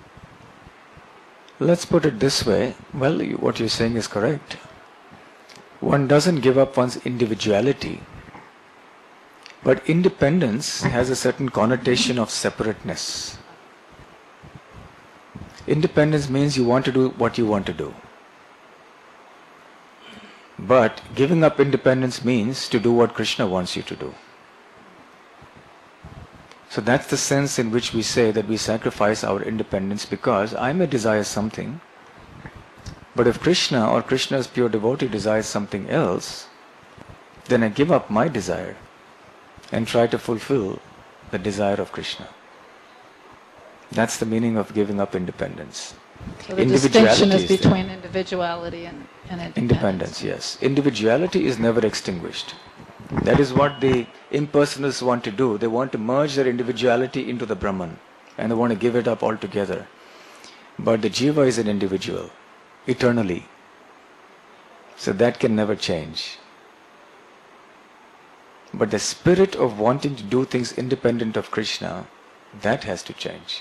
Speaker 1: Let's put it this way. Well, what you're saying is correct. One doesn't give up one's individuality, but independence has a certain connotation of separateness. Independence means you want to do what you want to do. But giving up independence means to do what Krishna wants you to do. So that's the sense in which we say that we sacrifice our independence, because I may desire something, but if Krishna or Krishna's pure devotee desires something else, then I give up my desire and try to fulfill the desire of Krishna. That's the meaning of giving up independence.
Speaker 4: So the distinction is between individuality and independence.
Speaker 1: Yes. Individuality is never extinguished. That is what the impersonalists want to do. They want to merge their individuality into the Brahman, and they want to give it up altogether. But the Jiva is an individual, eternally. So that can never change. But the spirit of wanting to do things independent of Krishna, that has to change.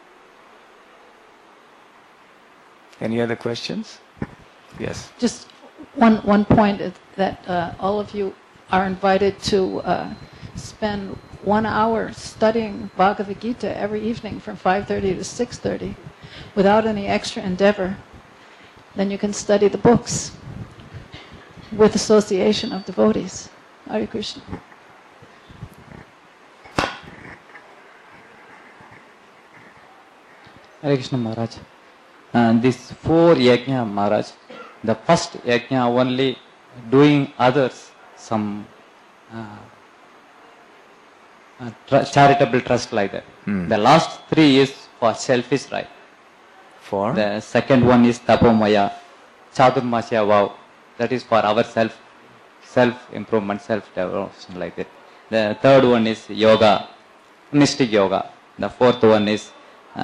Speaker 1: Any other questions? Yes.
Speaker 4: Just one point is that all of you are invited to spend 1 hour studying Bhagavad Gita every evening from 5:30 to 6:30 without any extra endeavor. Then you can study the books. with association of devotees. Hare Krishna.
Speaker 3: Hare Krishna Maharaj. This 4 yajna Maharaj, the first yajna only doing others some charitable trust like that. The last 3 is for selfish right.
Speaker 1: For?
Speaker 3: The second one is tapomaya, chadurmasya vow. That is for our self-improvement, self-development like that. The third one is yoga, mystic yoga. The fourth one is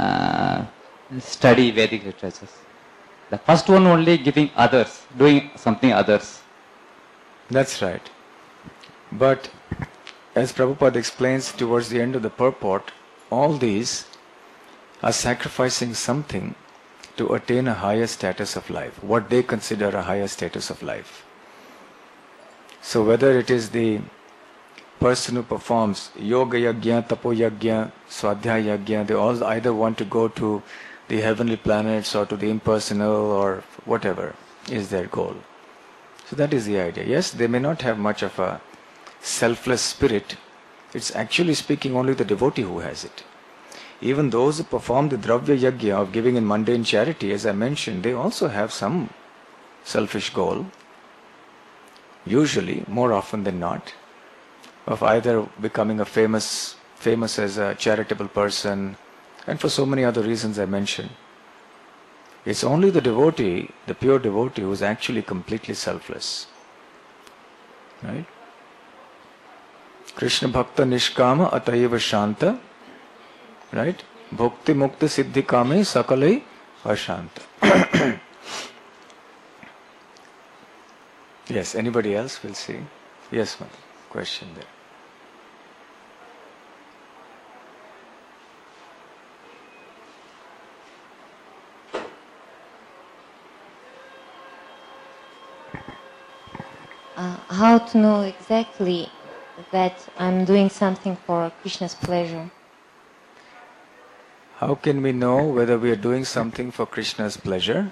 Speaker 3: study Vedic literatures. The first one only giving others, doing something others.
Speaker 1: That's right. But as Prabhupada explains towards the end of the purport, all these are sacrificing something to attain a higher status of life, what they consider a higher status of life. So whether it is the person who performs yoga yajna, tapo yajna, swadhyaya yajna, they all either want to go to the heavenly planets or to the impersonal or whatever is their goal. So that is the idea. Yes, they may not have much of a selfless spirit. It's actually speaking only the devotee who has it. Even those who perform the dravya yajna of giving in mundane charity, as I mentioned, they also have some selfish goal. Usually, more often than not, of either becoming a famous as a charitable person, and for so many other reasons I mentioned. It's only the devotee, the pure devotee, who is actually completely selfless. Right? Krishna Bhakta Nishkama Ataiva Shanta. Right? Bhukti Mukti Siddhi Kame Sakalai Ashanta. Yes, anybody else will see? Yes, one question there.
Speaker 5: How to know exactly that I'm doing something for Krishna's pleasure?
Speaker 1: How can we know whether we are doing something for Krishna's pleasure?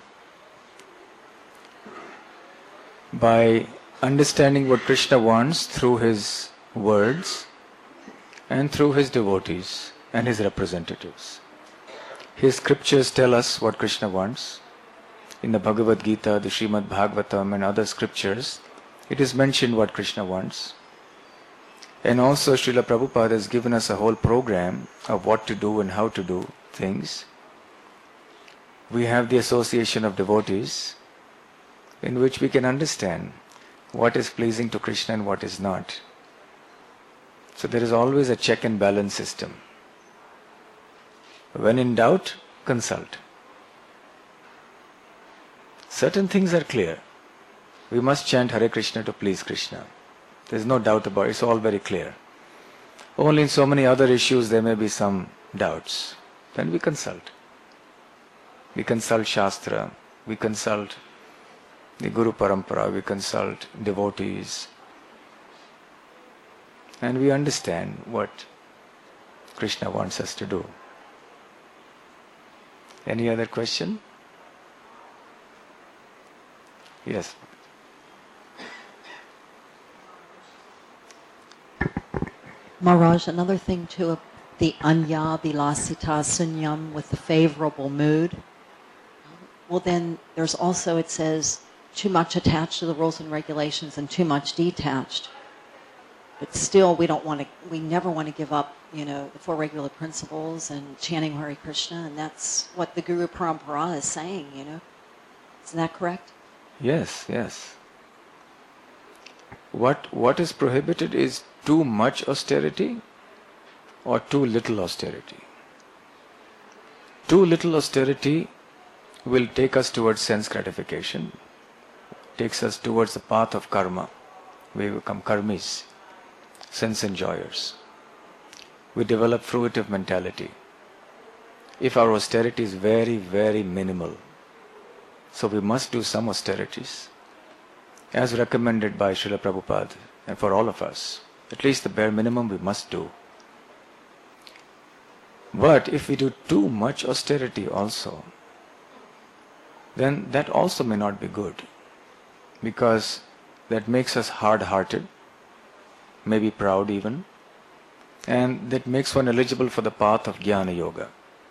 Speaker 1: By understanding what Krishna wants through his words and through his devotees and his representatives. His scriptures tell us what Krishna wants. In the Bhagavad Gita, the Srimad Bhagavatam and other scriptures, it is mentioned what Krishna wants. And also Srila Prabhupada has given us a whole program of what to do and how to do things. We have the association of devotees in which we can understand what is pleasing to Krishna and what is not. So there is always a check and balance system. When in doubt, consult. Certain things are clear. We must chant Hare Krishna to please Krishna. There is no doubt about it. It's all very clear. Only in so many other issues there may be some doubts. Then we consult. We consult Shastra. We consult the Guru Parampara. We consult devotees. And we understand what Krishna wants us to do. Any other question? Yes.
Speaker 6: Maharaj, another thing too, the anya vilasita sunyam, with the favorable mood. Well, then there's also, it says, too much attached to the rules and regulations and too much detached. But still, we never want to give up, the 4 regular principles and chanting Hare Krishna, and that's what the Guru Parampara is saying, Isn't that correct?
Speaker 1: Yes. What is prohibited is too much austerity or too little austerity. Too little austerity will take us towards sense gratification, takes us towards the path of karma. We become karmis, sense enjoyers. We develop fruitive mentality. If our austerity is very, very minimal, so we must do some austerities, as recommended by Srila Prabhupada, and for all of us. At least the bare minimum we must do. But if we do too much austerity also, then that also may not be good. Because that makes us hard-hearted, maybe proud even, and that makes one eligible for the path of Jnana Yoga.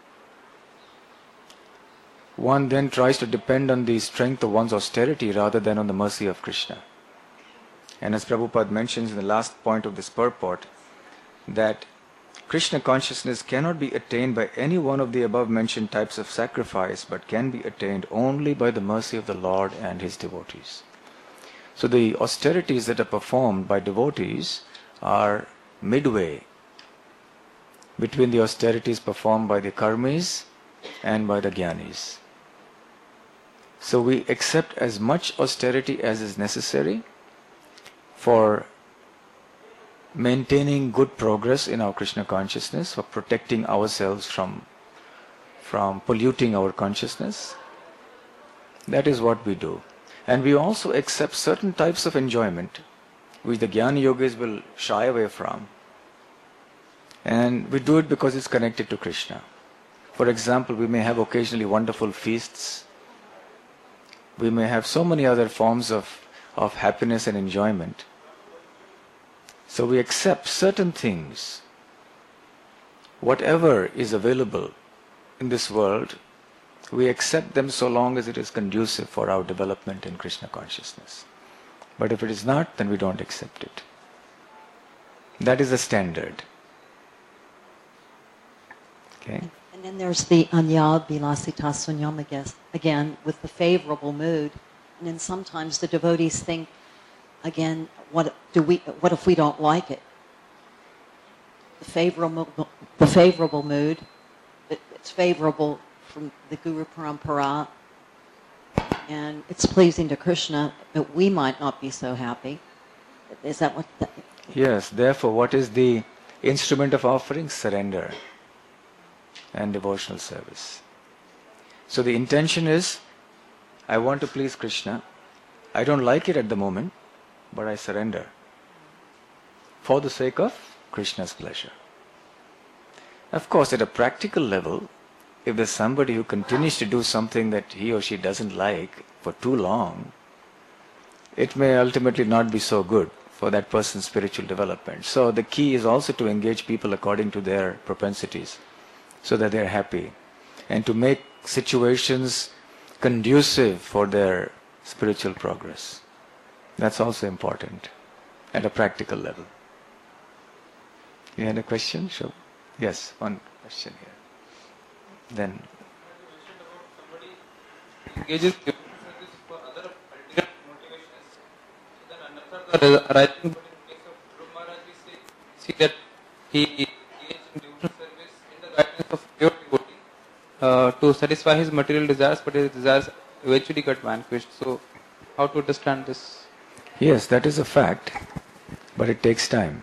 Speaker 1: One then tries to depend on the strength of one's austerity rather than on the mercy of Krishna. And as Prabhupada mentions in the last point of this purport, that Krishna consciousness cannot be attained by any one of the above mentioned types of sacrifice, but can be attained only by the mercy of the Lord and His devotees. So the austerities that are performed by devotees are midway between the austerities performed by the karmis and by the jnanis. So we accept as much austerity as is necessary for maintaining good progress in our Krishna consciousness, for protecting ourselves from polluting our consciousness. That is what we do. And we also accept certain types of enjoyment which the Jnana Yogis will shy away from. And we do it because it's connected to Krishna. For example, we may have occasionally wonderful feasts. We may have so many other forms of happiness and enjoyment. So we accept certain things, whatever is available in this world, we accept them so long as it is conducive for our development in Krishna consciousness. But if it is not, then we don't accept it. That is the standard. Okay?
Speaker 6: And then there's the anya vilasita sunyam again, with the favorable mood. And then sometimes the devotees think, again, what if we don't like it? The favorable mood, it's favorable from the Guru Parampara, and it's pleasing to Krishna, but we might not be so happy. Is that what?
Speaker 1: Yes, therefore what is the instrument of offering? Surrender and devotional service. So the intention is, I want to please Krishna. I don't like it at the moment, but I surrender for the sake of Krishna's pleasure. Of course, at a practical level, if there's somebody who continues to do something that he or she doesn't like for too long, it may ultimately not be so good for that person's spiritual development. So the key is also to engage people according to their propensities, so that they're happy, and to make situations conducive for their spiritual progress. That's also important at a practical level. You had a question? Sure. Yes, one question here. Then.
Speaker 3: Engages devotional service for other ulterior motivations. So then another arising, but in case of Dhruva Maharaj, we see that he engaged in devotional service in the guidance of pure devotee to satisfy his material desires, but his desires eventually got vanquished. So how to understand this?
Speaker 1: Yes, that is a fact, but it takes time.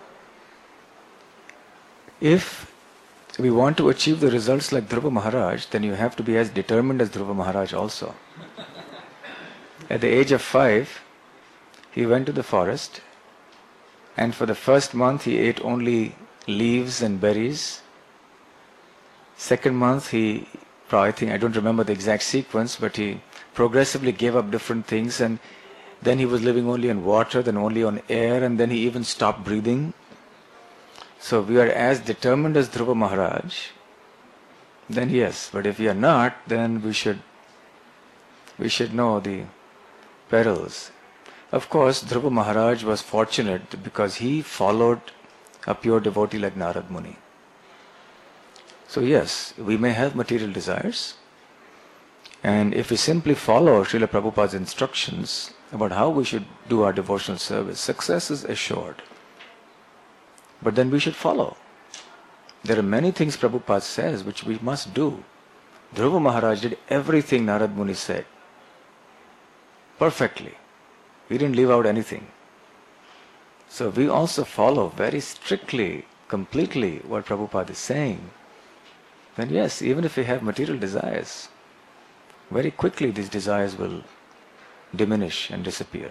Speaker 1: If we want to achieve the results like Dhruva Maharaj, then you have to be as determined as Dhruva Maharaj also. At the age of 5, he went to the forest, and for the first month he ate only leaves and berries. Second month I don't remember the exact sequence, but he progressively gave up different things, and then he was living only on water, then only on air, and then he even stopped breathing. So we are as determined as Dhruva Maharaj, then yes. But if we are not, then we should know the perils. Of course, Dhruva Maharaj was fortunate because he followed a pure devotee like Narad Muni. So yes, we may have material desires, and if we simply follow Srila Prabhupada's instructions about how we should do our devotional service, success is assured. But then we should follow. There are many things Prabhupada says which we must do. Dhruva Maharaj did everything Narad Muni said perfectly. He didn't leave out anything. So we also follow very strictly, completely what Prabhupada is saying. Then yes, even if we have material desires, very quickly these desires will diminish and disappear.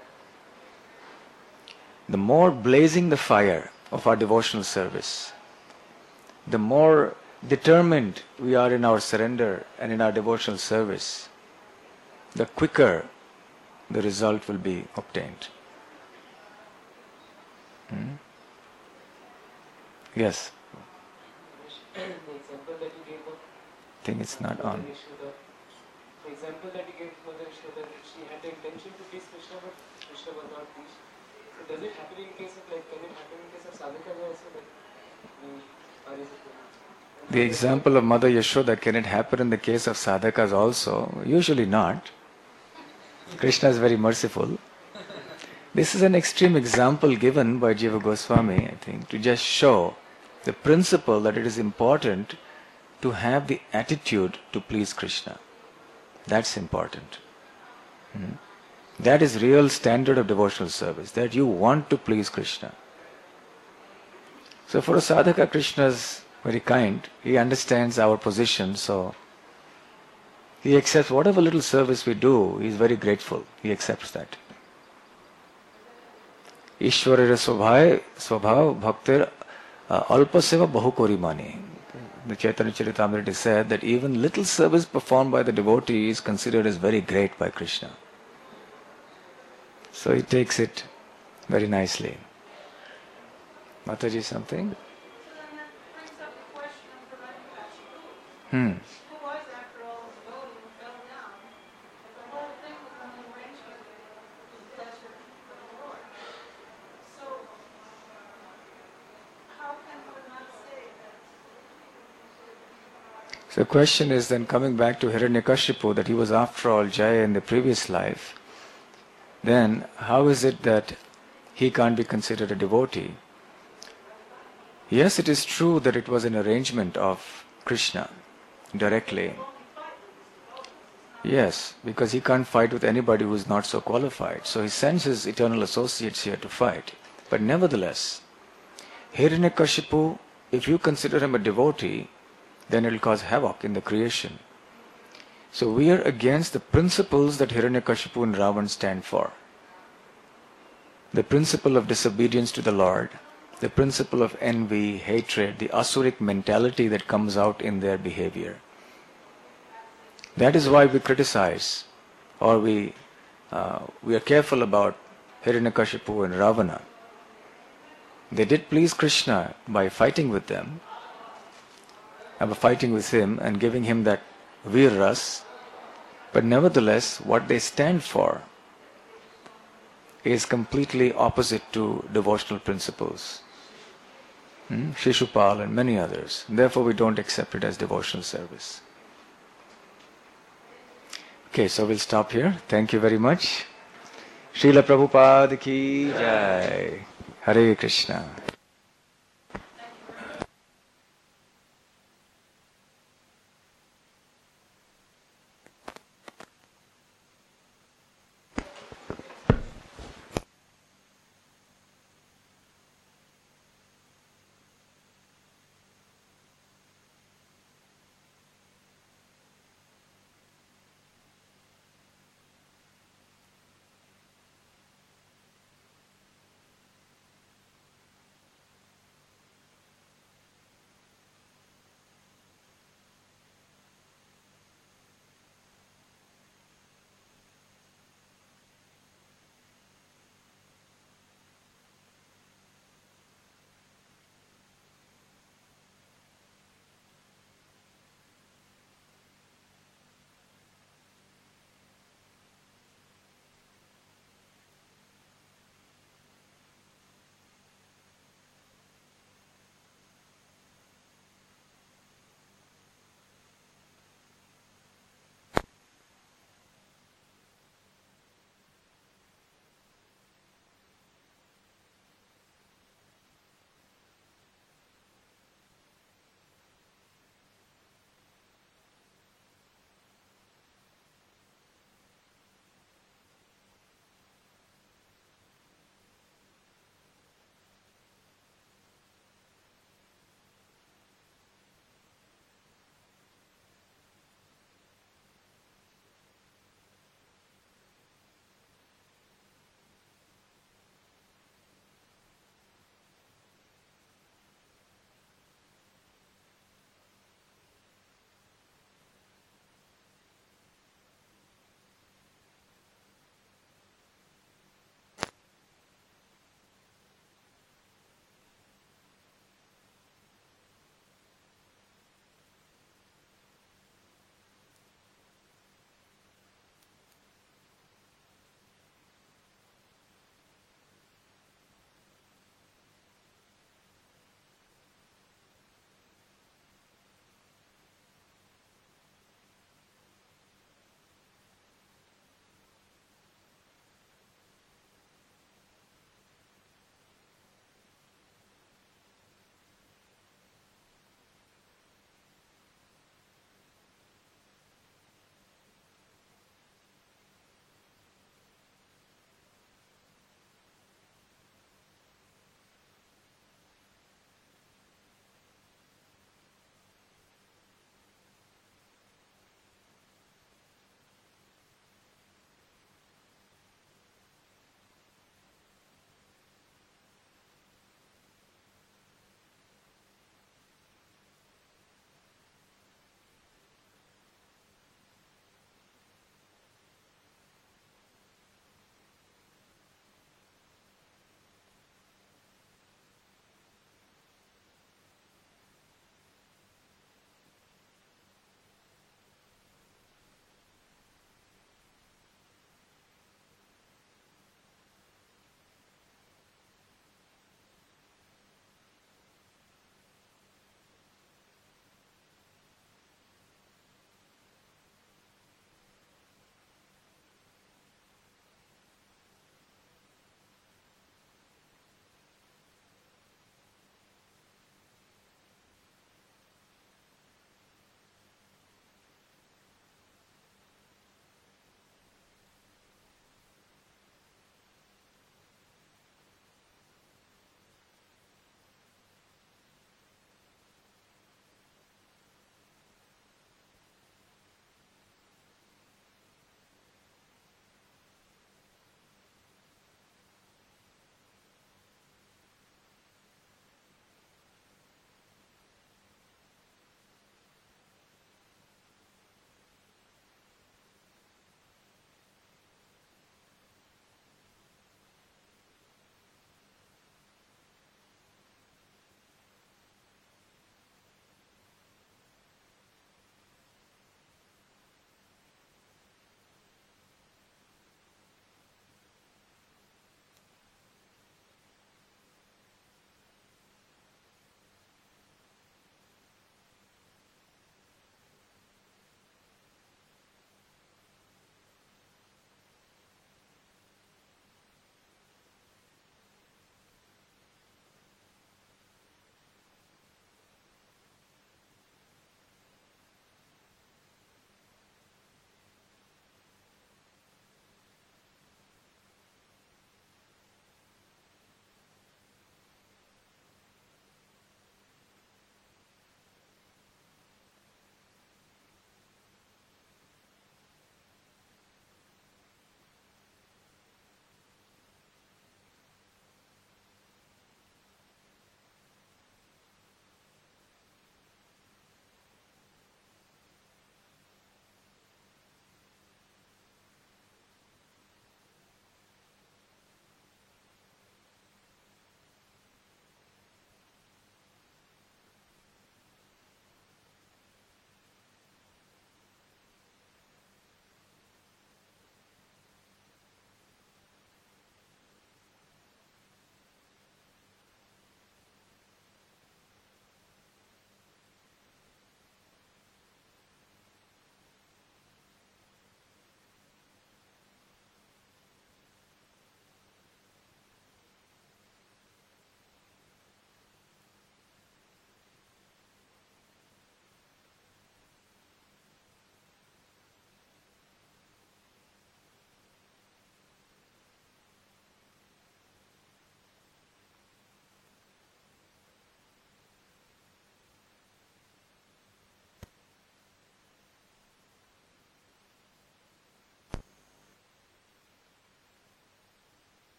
Speaker 1: The more blazing the fire of our devotional service, the more determined we are in our surrender and in our devotional service, the quicker the result will be obtained. Yes.
Speaker 7: The example that you gave of
Speaker 1: I think it's not on.
Speaker 7: Yashoda, the example that you gave for the Yashoda, that she had the intention to please Krishna, but Krishna was not pleased. So does it happen in case of, like, can it happen in case of sadhakas also, that we are able to?
Speaker 1: The example of Mother Yashoda, can it happen in the case of sadhakas also? Usually not. Krishna is very merciful. This is an extreme example given by Jiva Goswami, I think, to just show the principle that it is important to have the attitude to please Krishna. That's important. That is real standard of devotional service, that you want to please Krishna. So for a sadhaka, Krishna is very kind. He understands our position, so he accepts whatever little service we do. He is very grateful. He accepts that. Ishwarara svabhav bhaktir alpaseva bahukori mani. The Chaitanya Charitamrita said that even little service performed by the devotee is considered as very great by Krishna. So he takes it very nicely. Mataji, something? So the question is then, coming back to Hiranyakashipu, that he was after all Jaya in the previous life, then how is it that he can't be considered a devotee? Yes, it is true that it was an arrangement of Krishna directly. Yes, because he can't fight with anybody who is not so qualified. So he sends his eternal associates here to fight. But nevertheless, Hiranyakashipu, if you consider him a devotee, then it will cause havoc in the creation. So we are against the principles that Hiranyakashipu and Ravan stand for. The principle of disobedience to the Lord, the principle of envy, hatred, the asuric mentality that comes out in their behavior. That is why we criticize, or we are careful about Hiranyakashipu and Ravana. They did please Krishna by fighting with them, by fighting with him and giving him that Veer Ras, but nevertheless what they stand for is completely opposite to devotional principles. Shishupal and many others. Therefore we don't accept it as devotional service. Okay, so we'll stop here. Thank you very much. Srila Prabhupada ki jai. Hare Krishna.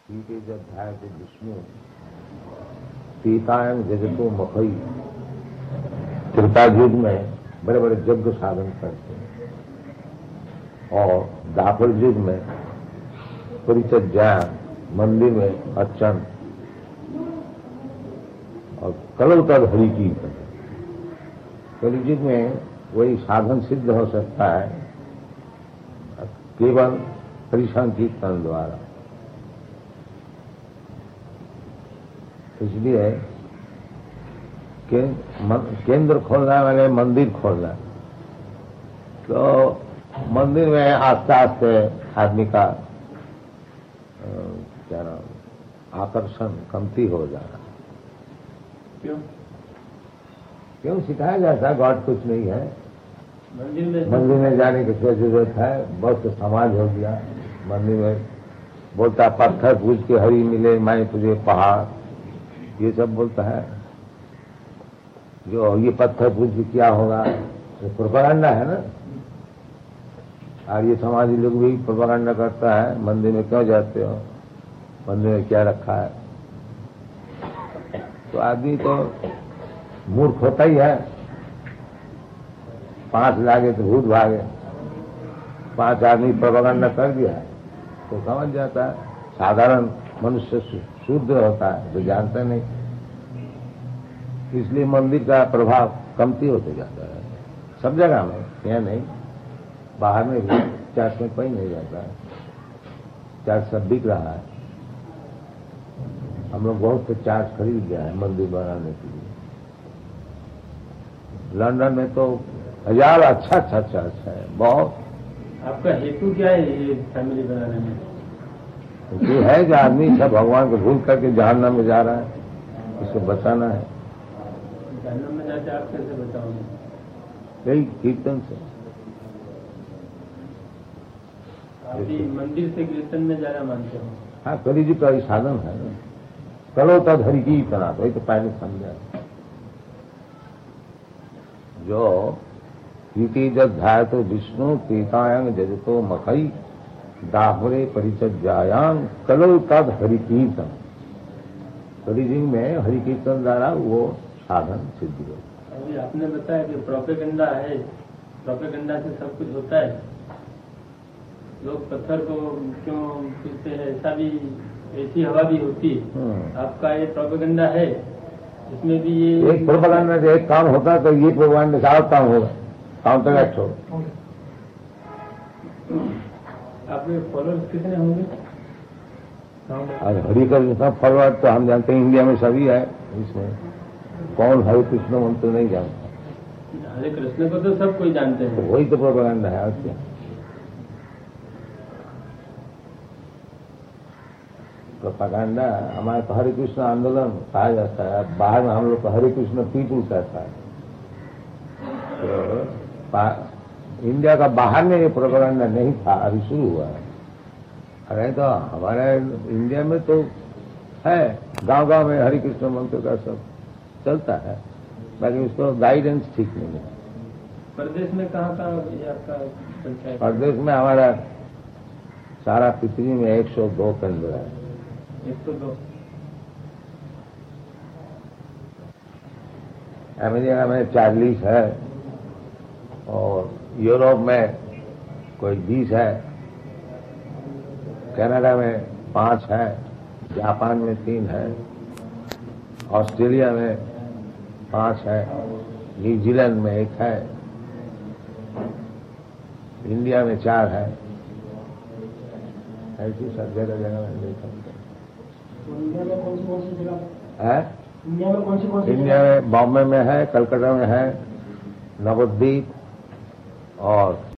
Speaker 8: सीते जब ध्याय तो विष्णु सीतायन जगतो मखई। त्रेता युग में बड़े बड़े यज्ञ साधन करते हैं और द्वापर युग में परिचय ज्ञान मंदिर में अर्चन और कलौतर हरि कीर्तन। कलयुग में वही साधन सिद्ध हो सकता है केवल हरिसंकीर्तन द्वारा। इसलिए केंद्र खोलना मैंने मंदिर खोलना, तो मंदिर में आस्ते आस्ते आदमी का क्या नाम आकर्षण कमती हो जा रहा। क्यों सिखाया जाता है गॉड कुछ नहीं है, मंदिर में जाने की क्या जरूरत है। बहुत तो समाज हो गया मंदिर में, बोलता पत्थर पूज के हरी मिले मैं तुझे पहाड़, ये सब बोलता है। जो ये पत्थर पूज के क्या होगा, ये प्रोपेगेंडा है ना। और ये समाजी लोग भी प्रोपेगेंडा करता है, मंदिर में क्यों जाते हो, मंदिर में क्या रखा है। तो आदमी तो मूर्ख होता ही है। 5 लागे तो भूत भागे, 5 आदमी प्रोपेगेंडा कर दिया है तो समझ जाता है। साधारण मनुष्य शुद्ध होता है तो जानता नहीं, इसलिए मंदिर का प्रभाव कमती होते जाता है सब जगह में। यहाँ नहीं, बाहर में भी चर्च में कोई नहीं जाता है, चर्च सब बिक रहा है। हम लोग बहुत से चर्च खरीद गया है मंदिर बनाने के लिए। लंदन में तो 1000 अच्छा चर्च है बहुत।
Speaker 7: आपका हेतु क्या है ये फैमिली बनाने में?
Speaker 8: हेतु है कि आदमी सब भगवान को भूल करके जहन्नम में जा रहा है, इसको बचाना है।
Speaker 7: जहन्नम में जाके आप कैसे बचाओगे?
Speaker 8: यही कीर्तन से।
Speaker 7: आप भी मंदिर से कीर्तन में जाना मानते हो?
Speaker 8: हाँ, कलियुग का ही साधन है ना। करो तद हरि की तना, वही तो पहले समझा। जो प्रीति जब ध्याय तो विष्णु पीतायंग जजतो मखई दाहरे परिचय जायांग कलो तद हरि कीर्तन। कलियुग में हरि कीर्तन द्वारा वो साधन सिद्ध हो।
Speaker 7: अभी आपने बताया कि प्रोपेगेंडा है, प्रोपेगेंडा से सब कुछ होता है। लोग पत्थर को क्यों पीते हैं, ऐसा भी, ऐसी हवा भी होती है। आपका ये प्रोपेगेंडा है, इसमें भी ये
Speaker 8: एक प्रोपेगेंडा से एक काम होता है तो ये प्रोपेगेंडा सारा काम होगा, काउंटरएक्ट होगा।
Speaker 7: आपके फॉलोअर्स कितने होंगे?
Speaker 8: आज हरि का फॉलोअर तो हम जानते हैं इंडिया में सभी है। इसमें कौन हरे कृष्ण मंत्र नहीं जानता?
Speaker 7: हरे कृष्ण को तो सब कोई जानते हैं।
Speaker 8: तो वही तो प्रोपेगेंडा है। और क्या प्रोपेगेंडा? हमारे तो हरे कृष्ण आंदोलन कहा जाता है, बाहर में हम लोग को हरे कृष्ण पीपुल कहता है। तो इंडिया का बाहर में ये प्रोपेगेंडा नहीं था, अभी शुरू हुआ है। अरे तो हमारे इंडिया में तो है, गांव गांव में हरे कृष्ण मंत्र का सब चलता है, बाकी उसको गाइडेंस ठीक नहीं है।
Speaker 7: प्रदेश में कहाँ ये आपका चलता है?
Speaker 8: प्रदेश में हमारा सारा पृथ्वी में 102 केंद्र है।
Speaker 7: 102।
Speaker 8: अमेरिका में 40 है और यूरोप में कोई 20 है, कनाडा में 5 है, जापान में 3 है, ऑस्ट्रेलिया में 5 है, न्यूजीलैंड में 1 है, इंडिया में 4 है। ऐसी सब जगह जगह में देख सकते हैं।
Speaker 7: इंडिया में कौन सी जगह
Speaker 8: है?
Speaker 7: इंडिया में कौन सी?
Speaker 8: इंडिया में बॉम्बे में है, कलकत्ता में है, नवद्वीप और